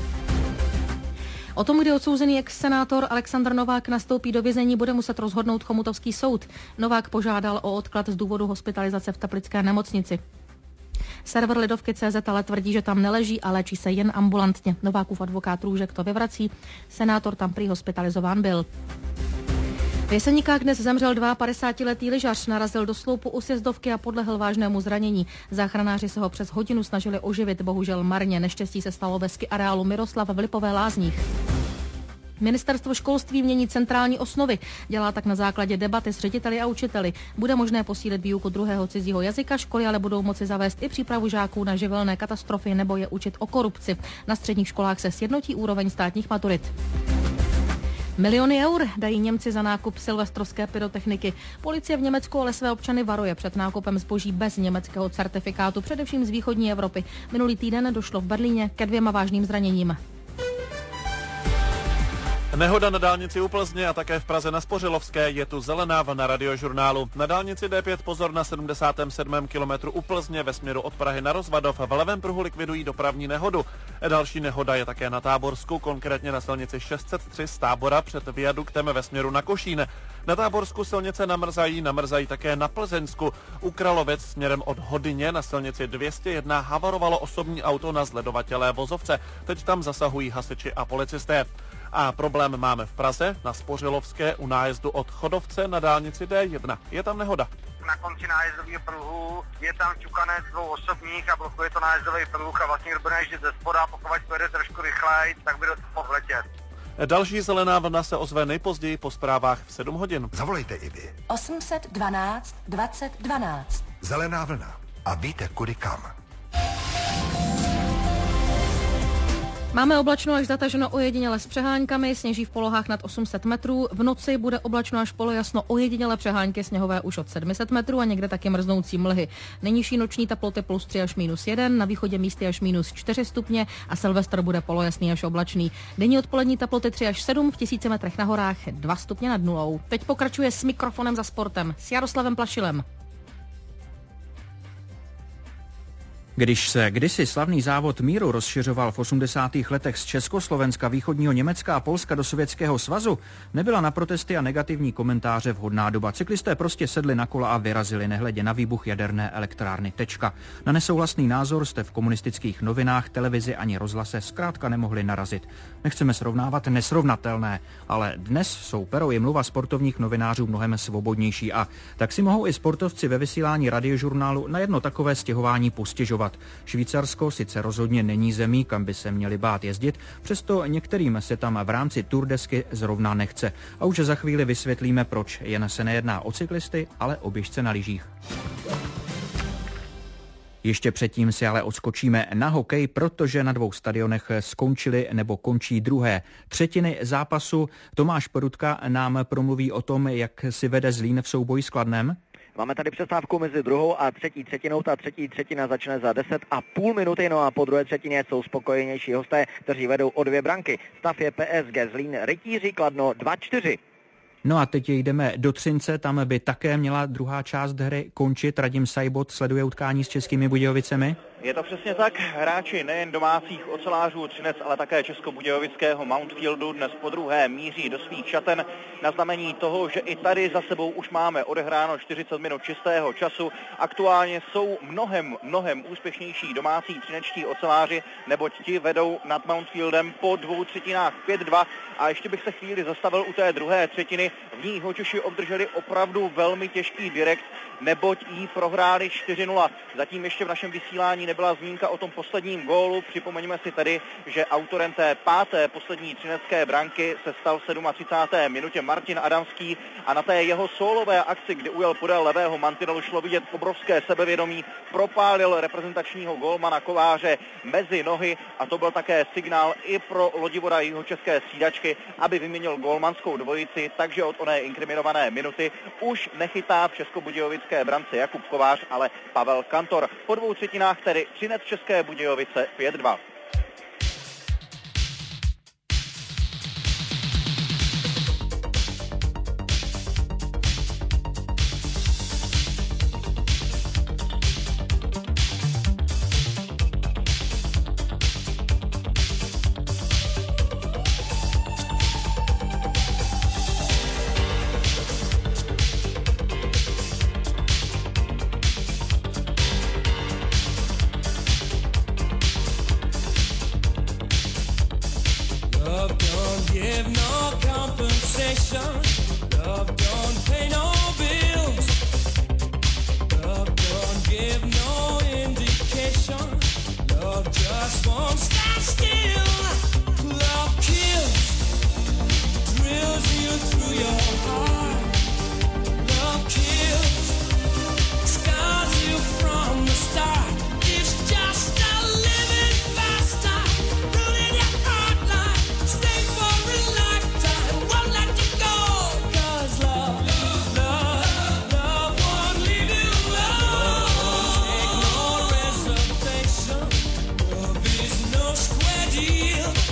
O tom, kdy odsouzený ex-senátor Alexandr Novák nastoupí do vězení, bude muset rozhodnout chomutovský soud. Novák požádal o odklad z důvodu hospitalizace v teplické nemocnici. Server Lidovky tečka cé zet ale tvrdí, že tam neleží a léčí se jen ambulantně. Novákův advokát Růžek to vyvrací. Senátor tam prý hospitalizován byl. V Jeseníkách dnes zemřel padesátidvouletý lyžař, narazil do sloupu u sjezdovky a podlehl vážnému zranění. Záchranáři se ho přes hodinu snažili oživit, bohužel marně. Neštěstí se stalo ve ski areálu Miroslav v Lipové Lázních. Ministerstvo školství mění centrální osnovy. Dělá tak na základě debaty s řediteli a učiteli. Bude možné posílit výuku druhého cizího jazyka, školy ale budou moci zavést i přípravu žáků na živelné katastrofy nebo je učit o korupci. Na středních školách se sjednotí úroveň státních maturit. Miliony eur dají Němci za nákup silvestrovské pyrotechniky. Policie v Německu ale své občany varuje před nákupem zboží bez německého certifikátu, především z východní Evropy. Minulý týden došlo v Berlíně ke dvěma vážným zraněním. Nehoda na dálnici u Plzně a také v Praze na Spořilovské, je tu zelená vlna Radiožurnálu. Na dálnici D pět pozor na sedmdesátém sedmém kilometru u Plzně ve směru od Prahy na Rozvadov. V levém pruhu likvidují dopravní nehodu. Další nehoda je také na Táborsku, konkrétně na silnici šest set tři z Tábora před viaduktem ve směru na Košín. Na Táborsku silnice namrzají, namrzají také na Plzeňsku. U Kralovic směrem od Hodyně na silnici dvě stě jedna havarovalo osobní auto na zledovatělé vozovce. Teď tam zasahují hasiči a policisté. A problém máme v Praze, na Spořilovské u nájezdu od Chodovce na dálnici D jedna. Je tam nehoda. Na konci nájezdového pruhu je tam čukanec dvou osobních a blokuje to nájezdový pruh a vlastně kdo bude jezdit ze spoda, pokud pojede trošku rychleji, tak by do toho vletět. Další zelená vlna se ozve nejpozději po zprávách v sedm hodin. Zavolejte i vy. osm set dvanáct dvacet dvanáct. Zelená vlna. A víte kudy kam. Máme oblačno až zataženo ojediněle s přeháňkami, sněží v polohách nad osm set metrů. V noci bude oblačno až polojasno, ojediněle přehánky sněhové už od sedm set metrů a někde taky mrznoucí mlhy. Nejnižší noční teploty plus tři až minus jedna, na východě místy až minus čtyři stupně a Silvestr bude polojasný až oblačný. Denní odpolední teploty tři až sedm, v tisíci metrech na horách dva stupně nad nulou. Teď pokračuje s mikrofonem za sportem s Jaroslavem Plašilem. Když se kdysi slavný závod míru rozšiřoval v osmdesátých letech z Československa, východního Německa a Polska do Sovětského svazu, nebyla na protesty a negativní komentáře vhodná doba. Cyklisté prostě sedli na kola a vyrazili, nehledě na výbuch jaderné elektrárny. Tečka. Na nesouhlasný názor jste v komunistických novinách, televizi ani rozhlase zkrátka nemohli narazit. Nechceme srovnávat nesrovnatelné, ale dnes jsou pero i mluva sportovních novinářů mnohem svobodnější a tak si mohou i sportovci ve vysílání Radiožurnálu na jedno takové stěhování postěžovat. Švýcarsko sice rozhodně není zemí, kam by se měli bát jezdit, přesto některým se tam v rámci Tourdesky zrovna nechce. A už za chvíli vysvětlíme, proč. Jen se nejedná o cyklisty, ale o běžce na lyžích. Ještě předtím si ale odskočíme na hokej, protože na dvou stadionech skončily nebo končí druhé třetiny zápasu. Tomáš Perutka nám promluví o tom, jak si vede Zlín v souboji s Kladnem. Máme tady přestávku mezi druhou a třetí třetinou. Ta třetí třetina začne za deset a půl minuty, no a po druhé třetině jsou spokojenější hosté, kteří vedou o dvě branky. Stav je P S G Zlín Rytíři Kladno dva čtyři. No a teď jdeme do Třince, tam by také měla druhá část hry končit. Radim Sajbot sleduje utkání s Českými Budějovicemi. Je to přesně tak. Hráči nejen domácích ocelářů Třinec, ale také českobudějovického Mountfieldu dnes podruhé míří do svých šaten na znamení toho, že i tady za sebou už máme odehráno čtyřicet minut čistého času. Aktuálně jsou mnohem, mnohem úspěšnější domácí třinečtí oceláři, neboť ti vedou nad Mountfieldem po dvou třetinách pět dva. A ještě bych se chvíli zastavil u té druhé třetiny. V ní Hočeši obdrželi opravdu velmi těžký direkt, neboť jí prohráli čtyři nula. Zatím ještě v našem vysílání nebyla zmínka o tom posledním gólu. Připomeňme si tedy, že autorem té páté poslední třinecké branky se stal v třicáté sedmé minutě Martin Adamský a na té jeho sólové akci, kdy ujel podél levého mantinelu, šlo vidět obrovské sebevědomí, propálil reprezentačního gólmana Kováře mezi nohy a to byl také signál i pro Lodivoda jihočeské střídačky, aby vyměnil gólmanskou dvojici, takže od oné inkriminované minuty už nechytá v českobudějovické brance Jakub Kovář, ale Pavel Kantor. Po dvou třetinách tedy Třinec České Budějovice pět dva. Deal.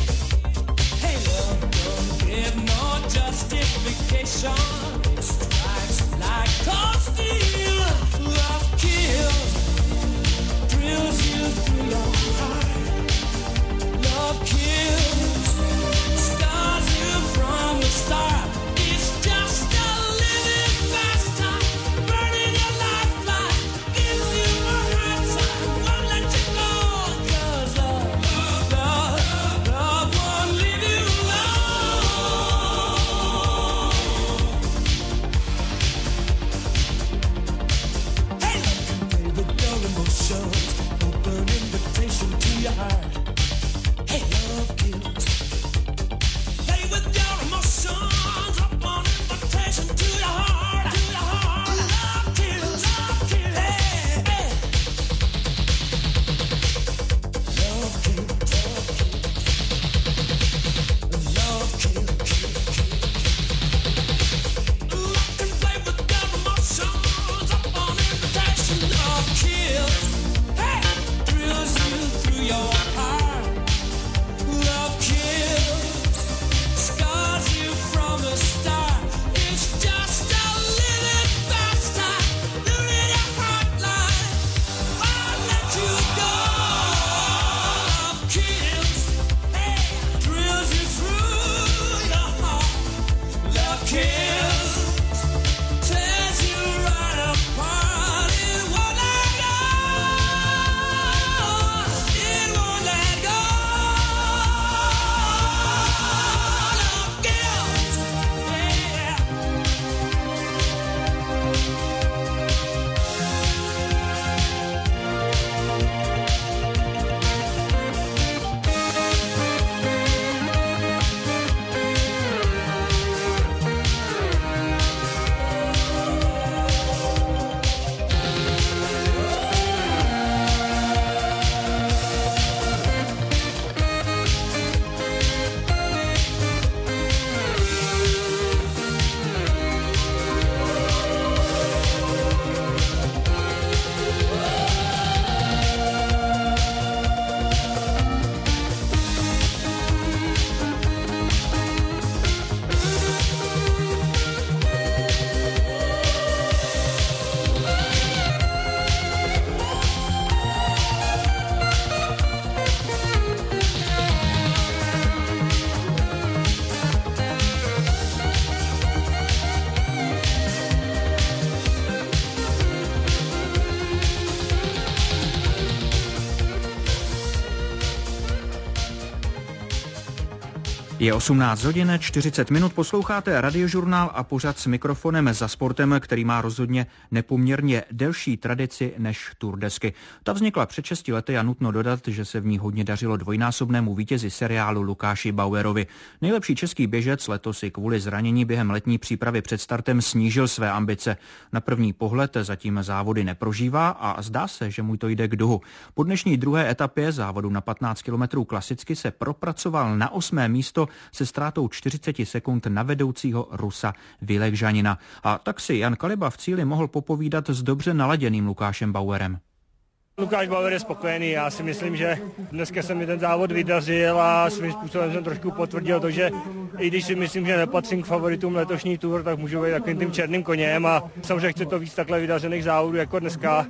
Je osmnáct hodin čtyřicet minut, posloucháte Radiožurnál a pořad s mikrofonem za sportem, který má rozhodně nepoměrně delší tradici než Tour desky. Ta vznikla před šesti lety a nutno dodat, že se v ní hodně dařilo dvojnásobnému vítězi seriálu Lukáši Bauerovi. Nejlepší český běžec letos i kvůli zranění během letní přípravy před startem snížil své ambice. Na první pohled zatím závody neprožívá a zdá se, že mu to jde k duhu. Po dnešní druhé etapě závodu na patnáct kilometrů klasicky se propracoval na osmé místo se ztrátou čtyřicet sekund na vedoucího Rusa Vylekžanina. A tak si Jan Kaliba v cíli mohl popovídat s dobře naladěným Lukášem Bauerem. Lukáš Bauer je spokojený, já si myslím, že dneska se mi ten závod vydařil a svým způsobem jsem trošku potvrdil to, že i když si myslím, že nepatřím k favoritům letošní Tour, tak můžu být takovým tím černým koněm a samozřejmě chci to víc takhle vydařených závodů jako dneska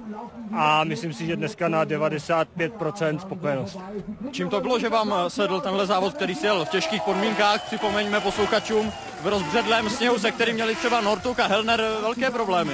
a myslím si, že dneska na devadesát pět procent spokojenost. Čím to bylo, že vám sedl tenhle závod, který si jel v těžkých podmínkách, připomeňme posluchačům, v rozbředlém sněhu, se kterým měli třeba Nortuk a Hellner velké problémy?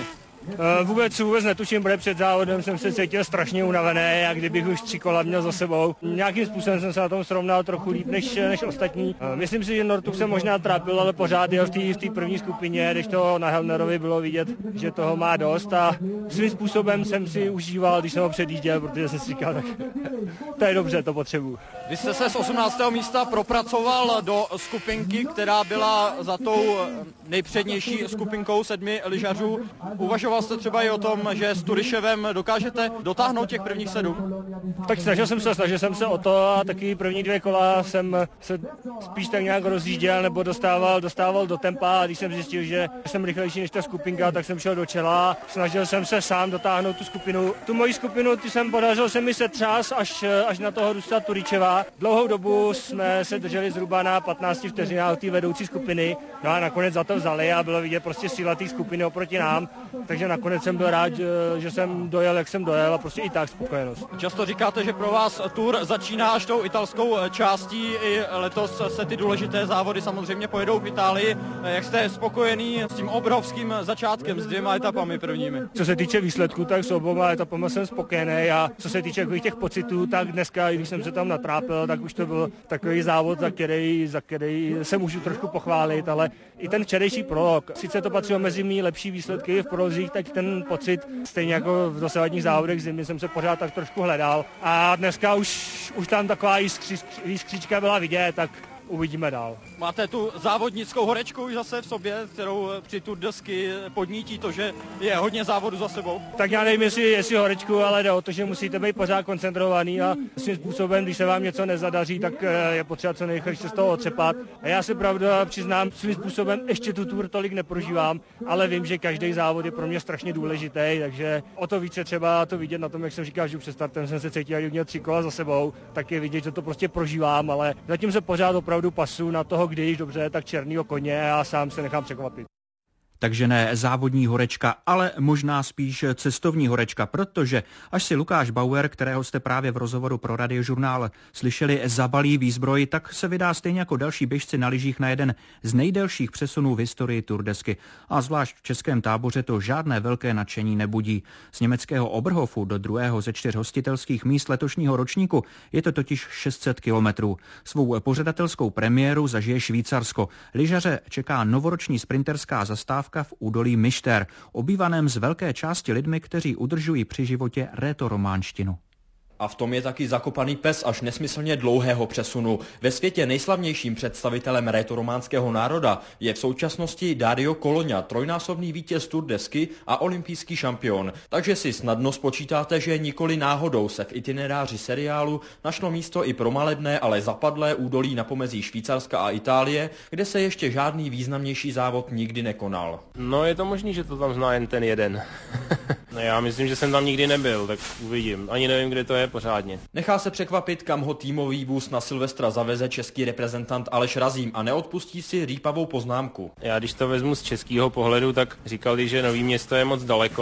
Vůbec vůbec netuším, protože před závodem jsem se cítil strašně unavený a kdybych už tři kola měl za sebou. Nějakým způsobem jsem se na tom srovnal trochu líp než, než ostatní. Myslím si, že Nortuk se možná trápil, ale pořád jel v té v té první skupině, když to na Hellnerovi bylo vidět, že toho má dost a svým způsobem jsem si užíval, když jsem ho předjížděl, protože jsem si říkal, tak to je dobře, to potřebuju. Vy jste se z osmnáctého místa propracoval do skupinky, která byla za tou nejpřednější skupinkou sedmi lyžařů. Uvažoval jste třeba i o tom, že s Turyševem dokážete dotáhnout těch prvních sedm? Tak snažil jsem se, snažil jsem se o to a taky první dvě kola jsem se spíš tak nějak rozjížděl nebo dostával, dostával do tempa a když jsem zjistil, že jsem rychlejší než ta skupinka, tak jsem šel do čela. Snažil jsem se sám dotáhnout tu skupinu. Tu moji skupinu ty jsem podařil se mi setřás až, až na toho Rusa Turyčeva. Dlouhou dobu jsme se drželi zhruba na patnácti vteřinách té vedoucí skupiny, no a nakonec za to vzali a bylo vidět prostě síla té skupiny oproti nám, takže nakonec jsem byl rád, že jsem dojel, jak jsem dojel a prostě i tak spokojenost. Často říkáte, že pro vás Tour začíná až tou italskou částí, i letos se ty důležité závody samozřejmě pojedou v Itálii. Jak jste spokojený s tím obrovským začátkem, s dvěma etapami prvními? Co se týče výsledků, tak s oboma etapama jsem spokojený a co se týče těch pocitů, tak dneska, když jsem se tam natrápil, tak už to byl takový závod, za který, za který se můžu trošku pochválit, ale i ten včerejší prolog, sice to patřilo mezi mý lepší výsledky v prolozích, tak ten pocit, stejně jako v dosavadních závodech zimy, jsem se pořád tak trošku hledal a dneska už, už tam taková jiskříčka byla vidět, tak uvidíme dál. Máte tu závodnickou horečku už zase v sobě, kterou při Tour desky podnítí to, že je hodně závodu za sebou? Tak já nevím, jestli, jestli horečku, ale jde o to, že musíte být pořád koncentrovaný a svým způsobem, když se vám něco nezadaří, tak je potřeba co nejrychleji se z toho otřepat. A já se pravda přiznám, svým způsobem ještě tu Tour tolik neprožívám, ale vím, že každý závod je pro mě strašně důležitý, takže o to více třeba to vidět na tom, jak jsem říkal, že už před startem jsem se cítil, že měl tři kola za sebou, tak je vidět, že to prostě prožívám, ale zatím se pořád opravdu pasu na toho, kdy již dobře, tak černýho koně a sám se nechám překvapit. Takže ne závodní horečka, ale možná spíš cestovní horečka, protože až si Lukáš Bauer, kterého jste právě v rozhovoru pro Radiožurnál slyšeli, zabalí výzbroj, tak se vydá stejně jako další běžci na lyžích na jeden z nejdelších přesunů v historii Tour desky. A zvlášť v českém táboře to žádné velké nadšení nebudí. Z německého Oberhofu do druhého ze čtyř hostitelských míst letošního ročníku je to totiž šest set kilometrů. Svou pořadatelskou premiéru zažije Švýcarsko. Lyžaře čeká novoroční sprinterská zastávka v údolí Myšter, obývaném z velké části lidmi, kteří udržují při životě rétorománštinu. A v tom je taky zakopaný pes až nesmyslně dlouhého přesunu. Ve světě nejslavnějším představitelem rétorománského národa je v současnosti Dario Colonia, trojnásobný vítěz Tour desky a olympijský šampion. Takže si snadno spočítáte, že nikoli náhodou se v itineráři seriálu našlo místo i pro malebné, ale zapadlé údolí na pomezí Švýcarska a Itálie, kde se ještě žádný významnější závod nikdy nekonal. No je to možný, že to tam zná jen ten jeden. No, já myslím, že jsem tam nikdy nebyl, tak uvidím. Ani nevím, kde to je pořádně. Nechá se překvapit, kam ho týmový vůz na Silvestra zaveze český reprezentant Aleš Razím a neodpustí si rýpavou poznámku. Já když to vezmu z českého pohledu, tak říkali, že Nový Město je moc daleko,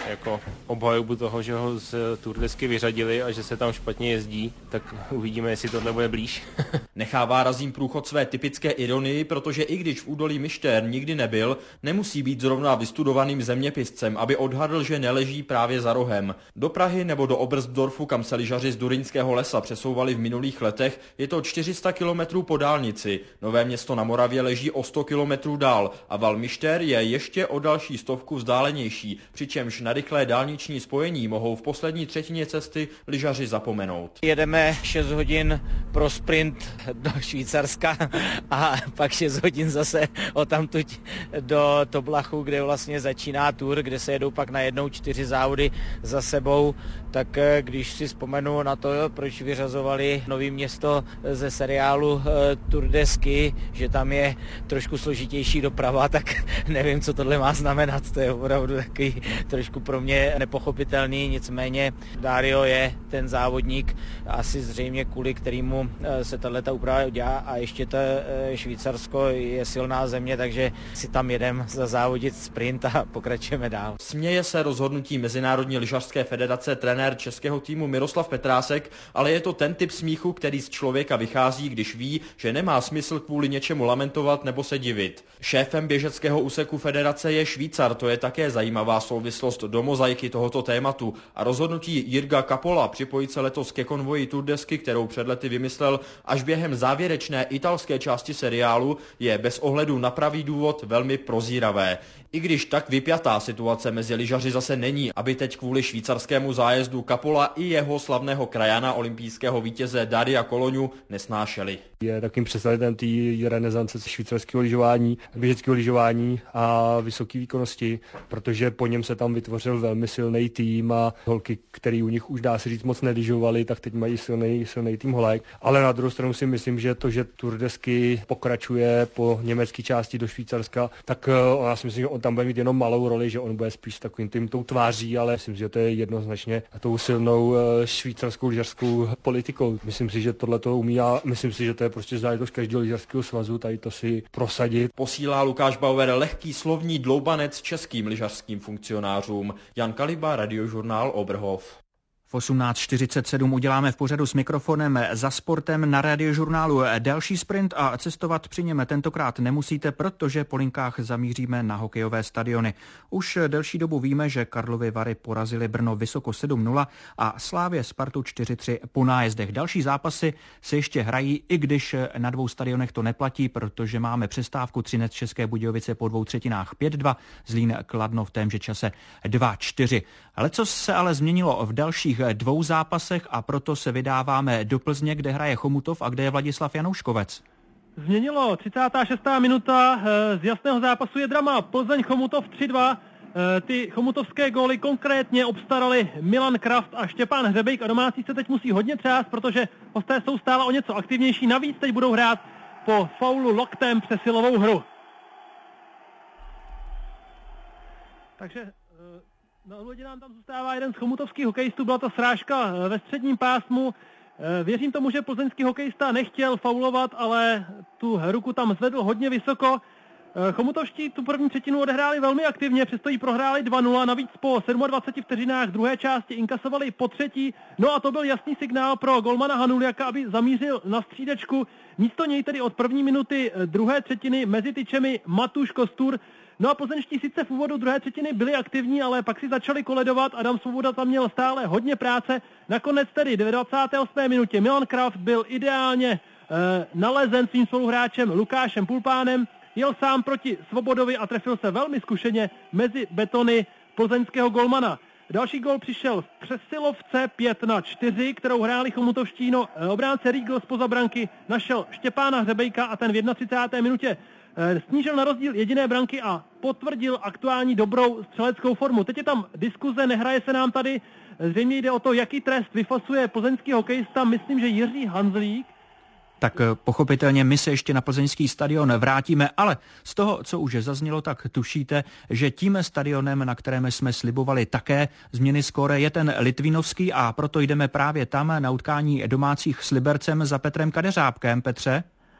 jako obhajobu toho, že ho z Tour desky vyřadili a že se tam špatně jezdí, tak uvidíme, jestli tohle bude blíž. Nechává Razím průchod své typické ironii, protože i když v údolí Myštern nikdy nebyl, nemusí být zrovna vystudovaným zeměpiscem, aby odhadl, že neleží právě za rohem. Do Prahy nebo do Oberstdorfu, kam se lyžaři z Durynského lesa přesouvali v minulých letech, je to čtyři sta kilometrů po dálnici. Nové Město na Moravě leží o sto kilometrů dál a Val Myšter je ještě o další stovku vzdálenější, přičemž na rychlé dálniční spojení mohou v poslední třetině cesty lyžaři zapomenout. Jedeme šest hodin pro sprint do Švýcarska a pak šest hodin zase odtamtud do Toblachu, kde vlastně začíná Tour, kde se jedou pak najednou čtyři závody za sebou. Tak když si vzpomenu na to, proč vyřazovali Nový Město ze seriálu Tour desky, že tam je trošku složitější doprava, tak nevím, co tohle má znamenat. To je opravdu takový trošku pro mě nepochopitelný, nicméně Dario je ten závodník, asi zřejmě kvůli kterému se tato úprava dělá a ještě to Švýcarsko je silná země, takže si tam jedem zazávodit sprint a pokračujeme dál. Směje se rozhodnutí Mezinárodní lyžařské federace trenér českého týmu Miroslav Petrásek, ale je to ten typ smíchu, který z člověka vychází, když ví, že nemá smysl kvůli něčemu lamentovat nebo se divit. Šéfem běžeckého úseku federace je Švýcar, to je také zajímavá souvislost do mozaiky tohoto tématu a rozhodnutí Jirga Kapola připojit se letos ke konvoji Tour desky, kterou před lety vymyslel až během závěrečné italské části seriálu, je bez ohledu na pravý důvod velmi prozíravé. I když tak vypjatá situace mezi lyžaři zase není, aby teď kvůli švýcarskému zájezdu Kapola i jeho slavného krajana, olympijského vítěze Daria Koloňu, nesnášeli. Je takovým představitelem té renesance švýcarského lyžování, běžeckého lyžování a vysoké výkonnosti, protože po něm se tam vytvořil velmi silný tým a holky, který u nich už dá se říct moc nelyžovali, tak teď mají silný, silný tým holek. Ale na druhou stranu si myslím, že to, že Tour desky pokračuje po německé části do Švýcarska, tak já si myslím, že on tam bude mít jenom malou roli, že on bude spíš takovým tím tou tváří, ale myslím si, že to je jednoznačně tou silnou švýcarskou lyžařskou politikou. Myslím si, že tohle to umí a myslím si, že to je prostě záležitost každého lyžařského svazu tady to si prosadit. Posílá Lukáš Bauer lehký slovní dloubanec českým lyžařským funkcionářům. Jan Kaliba, Radiožurnál Oberhof. V osmnáct čtyřicet sedm uděláme v pořadu s mikrofonem za sportem na Radiožurnálu další sprint a cestovat při něm tentokrát nemusíte, protože po linkách zamíříme na hokejové stadiony. Už delší dobu víme, že Karlovy Vary porazili Brno vysoko sedm nula a Slávě Spartu čtyři tři po nájezdech. Další zápasy se ještě hrají, i když na dvou stadionech to neplatí, protože máme přestávku. Třinec České Budějovice po dvou třetinách pět dva, Zlín Kladno v témže čase dva čtyři. Lecos se ale změnilo v dalších dvou zápasech a proto se vydáváme do Plzně, kde hraje Chomutov a kde je Vladislav Janouškovec. Změnilo třicátá šestá minuta, z jasného zápasu je drama. Plzeň Chomutov tři dva. Ty chomutovské góly konkrétně obstarali Milan Kraft a Štěpán Hřebejk a domácí se teď musí hodně třást, protože hosté jsou stále o něco aktivnější. Navíc teď budou hrát po faulu loktem přesilovou hru. Takže na odvodě nám tam zůstává jeden z chomutovských hokejistů, byla to srážka ve středním pásmu. Věřím tomu, že plzeňský hokejista nechtěl faulovat, ale tu ruku tam zvedl hodně vysoko. Chomutovští tu první třetinu odehráli velmi aktivně, přesto ji prohráli dva nula, navíc po dvaceti sedmi vteřinách druhé části inkasovali po třetí. No a to byl jasný signál pro golmana Hanuliaka, aby zamířil na střídačku. Místo něj tedy od první minuty druhé třetiny mezi tyčemi Matuš Kostur. No a plzeňští sice v úvodu druhé třetiny byli aktivní, ale pak si začali koledovat. Adam Svoboda tam měl stále hodně práce. Nakonec tedy v dvacáté osmé minutě Milan Kraft byl ideálně e, nalezen svým spoluhráčem Lukášem Pulpánem. Jel sám proti Svobodovi a trefil se velmi zkušeně mezi betony plzeňského golmana. Další gól přišel v přesilovce pět na čtyři, kterou hráli chomutovští. No, obránce Riegl zpoza branky našel Štěpána Hřebejka a ten v třicáté jedné minutě snížil na rozdíl jediné branky a potvrdil aktuální dobrou střeleckou formu. Teď je tam diskuze, nehraje se nám tady. Zřejmě jde o to, jaký trest vyfasuje plzeňský hokejista. Myslím, že Jiří Hanzlík. Tak pochopitelně my se ještě na plzeňský stadion vrátíme, ale z toho, co už zaznělo, tak tušíte, že tím stadionem, na kterém jsme slibovali také změny skóre, je ten litvínovský a proto jdeme právě tam na utkání domácích s Libercem za Petrem Kadeřábkem. Petře?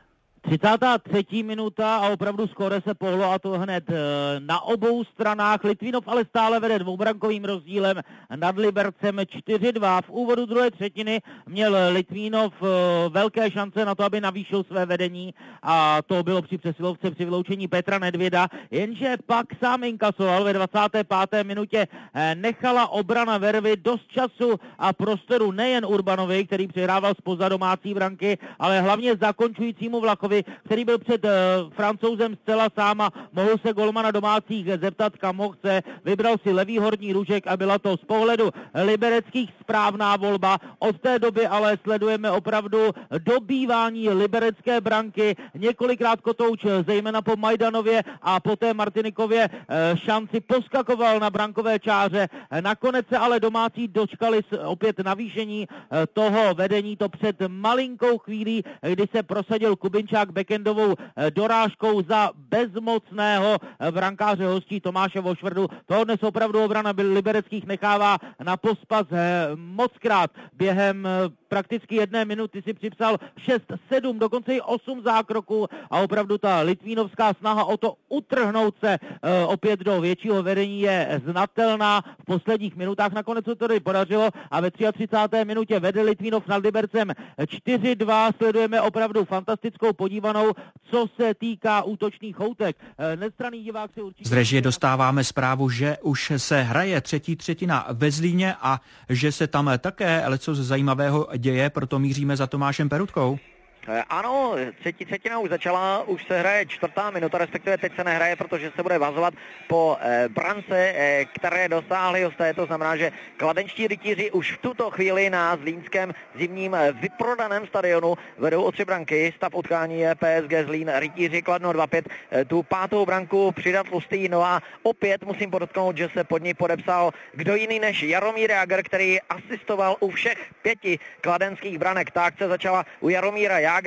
třicátá třetí minuta a opravdu skóre se pohlo a to hned na obou stranách. Litvínov ale stále vede dvoubrankovým rozdílem nad Libercem čtyři dva. V úvodu druhé třetiny měl Litvínov velké šance na to, aby navýšil své vedení a to bylo při přesilovce při vyloučení Petra Nedvěda, jenže pak sám inkasoval ve dvacáté páté minutě. Nechala obrana Vervy dost času a prostoru nejen Urbanovi, který přihrával zpoza domácí branky, ale hlavně zakončujícímu Vlachovi, který byl před uh, Francouzem zcela sám a mohl se golmana domácích zeptat, kam ho chce. Vybral si levý horní ružek a byla to z pohledu libereckých správná volba. Od té doby ale sledujeme opravdu dobývání liberecké branky. Několikrát Kotouč, zejména po Majdanově a poté Martinikově uh, šanci poskakoval na brankové čáře. Nakonec se ale domácí dočkali opět navýšení uh, toho vedení, to před malinkou chvílí, kdy se prosadil Kubinčák backendovou dorážkou za bezmocného brankáře hostí Tomáše Vošvrdu. Toho dnes opravdu obrana libereckých nechává na pospas mockrát. Během prakticky jedné minuty si připsal šest sedm, dokonce i osm zákroků a opravdu ta litvínovská snaha o to utrhnout se opět do většího vedení je znatelná. V posledních minutách nakonec se to tady podařilo a ve třicáté třetí minutě vede Litvínov nad Libercem čtyři dva. Sledujeme opravdu fantastickou podívanou, co se týká útočných choutek. Nestranný divák si určitě... Z režie dostáváme zprávu, že už se hraje třetí třetina ve Zlíně a že se tam také leco zajímavého děje, proto míříme za Tomášem Perutkou. Ano, třetí třetina už začala, už se hraje čtvrtá minuta, respektive teď se nehraje, protože se bude vazovat po e, brance, e, které dosáhli hosté. To znamená, že kladenští rytíři už v tuto chvíli na zlínském zimním e, vyprodaném stadionu vedou o tři branky. Stav utkání je P S G Zlín, rytíři Kladno dva pět. E, tu pátou branku přidat Tlustý, no a opět musím podotknout, že se pod ní podepsal kdo jiný než Jaromír Jágr, který asistoval u všech pěti kladenských branek. Ta akce začala u Jaromíra Jágra.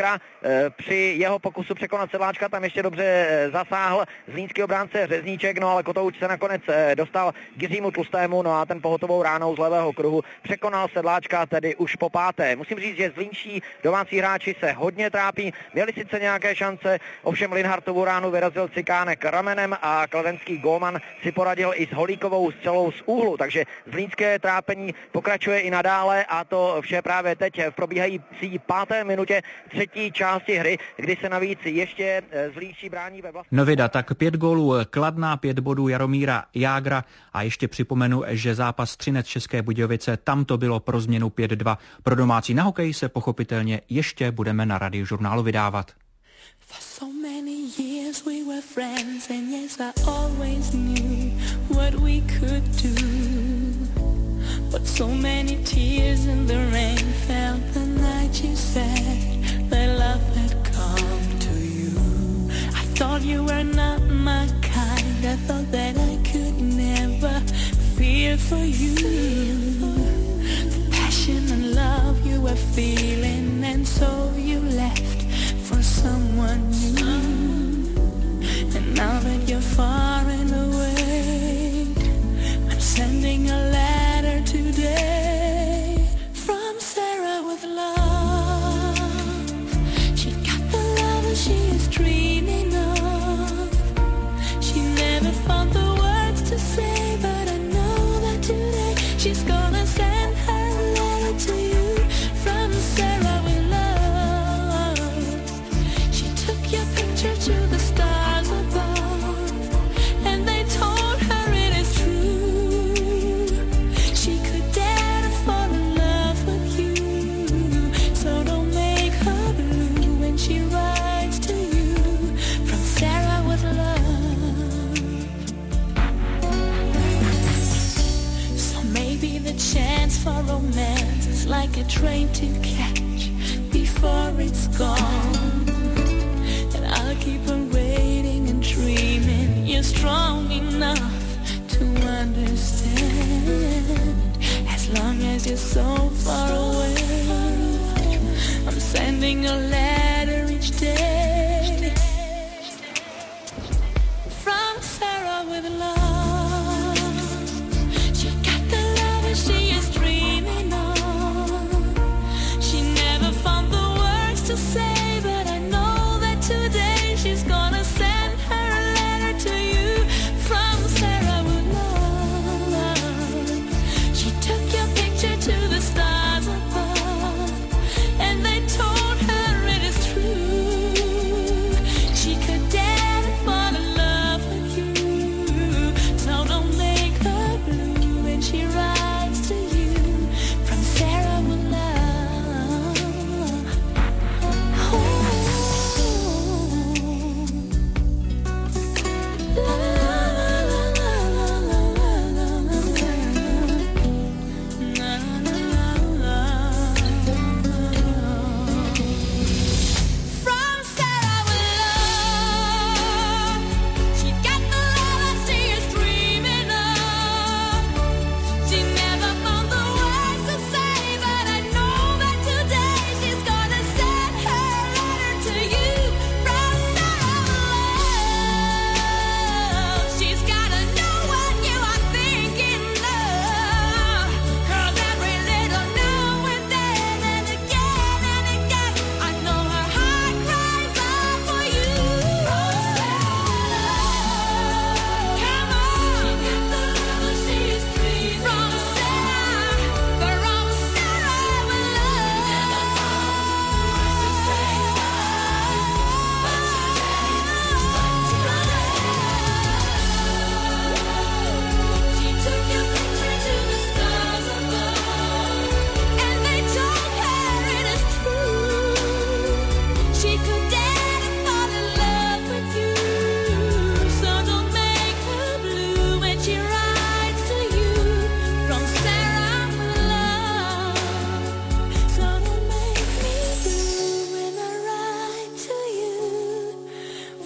Při jeho pokusu překonat Sedláčka tam ještě dobře zasáhl zlínský obránce Řezníček, no ale Kotouč se nakonec dostal k Jiřímu Tlustému, no a ten pohotovou ránou z levého kruhu překonal Sedláčka tedy už po páté. Musím říct, že zlínští domácí hráči se hodně trápí, měli sice nějaké šance, ovšem Linhartovu ránu vyrazil Cikánek ramenem a kladenský gólman si poradil i s Holíkovou střelou z úhlu, takže zlínské trápení pokračuje i nadále a to vše právě teď v probíhající páté minutě třetí části hry, kdy se navíc ještě zlínští brání ve vlastní... Novida, tak pět gólů Kladna, pět bodů Jaromíra Jágra a ještě připomenu, že zápas Třinec České Budějovice, tam to bylo pro změnu pět dva. Pro domácí na hokej se pochopitelně ještě budeme na Radiožurnálu vydávat. For so many years we were friends and yes I always knew what we could do. But so many tears in the rain fell the night you said that love had come to you. I thought you were not my kind. I thought that I could never feel for you. The passion and love you were feeling, and so you left for someone new. And now that you're far and away, I'm sending a letter today from Sarah with love. She got the love that she is dreaming of. She never found the words to say, but I know that today she's gonna send her letter to you from Sarah with love. She took your picture to the stars above, and they told her it is true. She could dare to fall in love with you, so don't make her blue when she writes to you from Sarah with love. So maybe the chance for romance is like a train to catch before it's gone. And I'll keep on waiting and dreaming you're strong enough to understand. As long as you're so far away, I'm sending a letter each day from Sarah with love. She got the love that she is dreaming of. She never found the words to say, but I know that to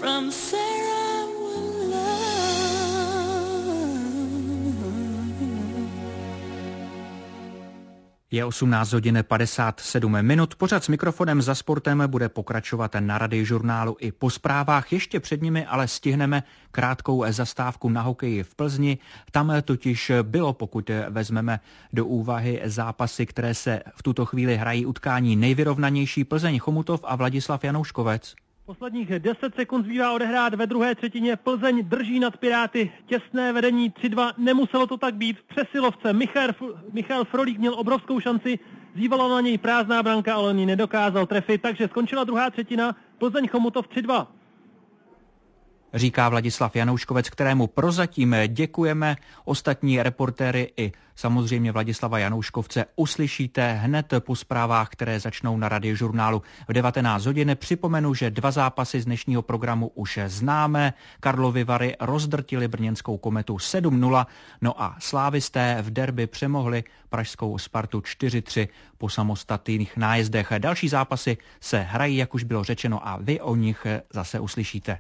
from Sarah will love. Je osmnáct hodin padesát sedm minut. Pořad s mikrofonem za sportem bude pokračovat na Radiožurnálu i po zprávách. Ještě před nimi ale stihneme krátkou zastávku na hokeji v Plzni. Tam totiž bylo, pokud vezmeme do úvahy zápasy, které se v tuto chvíli hrají, utkání nejvyrovnanější Plzeň Chomutov a Vladislav Janouškovec. Posledních deset sekund zbývá odehrát ve druhé třetině. Plzeň drží nad Piráty těsné vedení tři dva. Nemuselo to tak být. V přesilovce Michal, Michal Frolík měl obrovskou šanci. Zývala na něj prázdná branka, ale on ji nedokázal trefit, takže skončila druhá třetina. Plzeň Chomutov tři dva. Říká Vladislav Janouškovec, kterému prozatím děkujeme. Ostatní reportéry i samozřejmě Vladislava Janouškovce uslyšíte hned po zprávách, které začnou na Radiožurnálu v devatenáct hodin. Připomenu, že dva zápasy z dnešního programu už známe. Karlovy Vary rozdrtili brněnskou Kometu sedm nula, no a slávisté v derby přemohli pražskou Spartu čtyři tři po samostatných nájezdech. Další zápasy se hrají, jak už bylo řečeno, a vy o nich zase uslyšíte.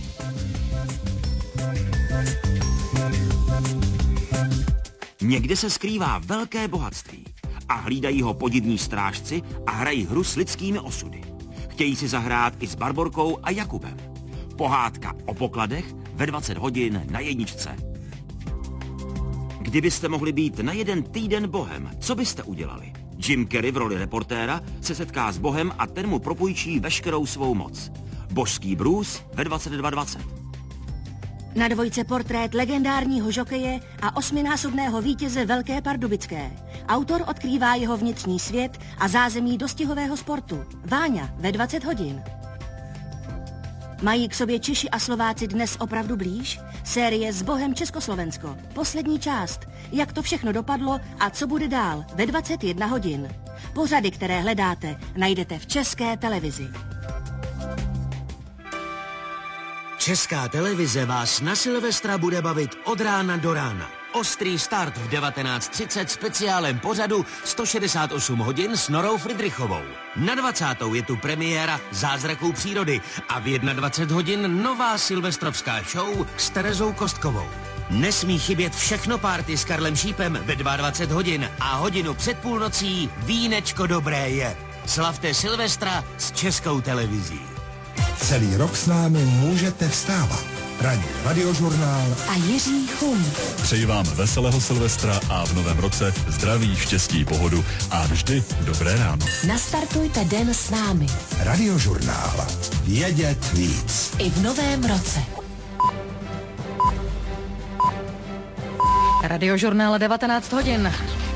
Někde se skrývá velké bohatství a hlídají ho podivní strážci a hrají hru s lidskými osudy. Chtějí si zahrát i s Barborkou a Jakubem. Pohádka o pokladech ve dvacet hodin na jedničce. Kdybyste mohli být na jeden týden bohem, co byste udělali? Jim Carrey v roli reportéra se setká s bohem a ten mu propůjčí veškerou svou moc. Božský Bruce ve dvacet dva dvacet. Na dvojce portrét legendárního žokeje a osminásobného vítěze Velké Pardubické. Autor odkrývá jeho vnitřní svět a zázemí dostihového sportu. Váňa ve dvacet hodin. Mají k sobě Češi a Slováci dnes opravdu blíž? Série S Bohem Československo. Poslední část. Jak to všechno dopadlo a co bude dál ve dvacet jedna hodin. Pořady, které hledáte, najdete v České televizi. Česká televize vás na Silvestra bude bavit od rána do rána. Ostrý start v devatenáct třicet speciálem pořadu sto šedesát osm hodin s Norou Fridrichovou. Na dvacátou je tu premiéra Zázraků přírody a v dvacet jedna hodin nová silvestrovská show s Terezou Kostkovou. Nesmí chybět všechno párty s Karlem Šípem ve dvacet dva hodin a hodinu před půlnocí Vínečko dobré je. Slavte Silvestra s Českou televizí. Celý rok s námi můžete vstávat. Ranní Radiožurnál a Jiří Chum. Přeji vám veselého Silvestra a v novém roce zdraví, štěstí, pohodu a vždy dobré ráno. Nastartujte den s námi. Radiožurnál. Vědět víc. I v novém roce. Radiožurnál devatenáct hodin.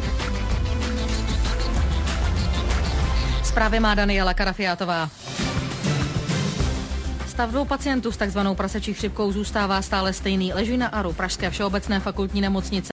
Zprávy má Daniela Karafiátová. Stav dvou pacientů s takzvanou prasečí chřipkou zůstává stále stejný. Leží na Aru pražské všeobecné fakultní nemocnice.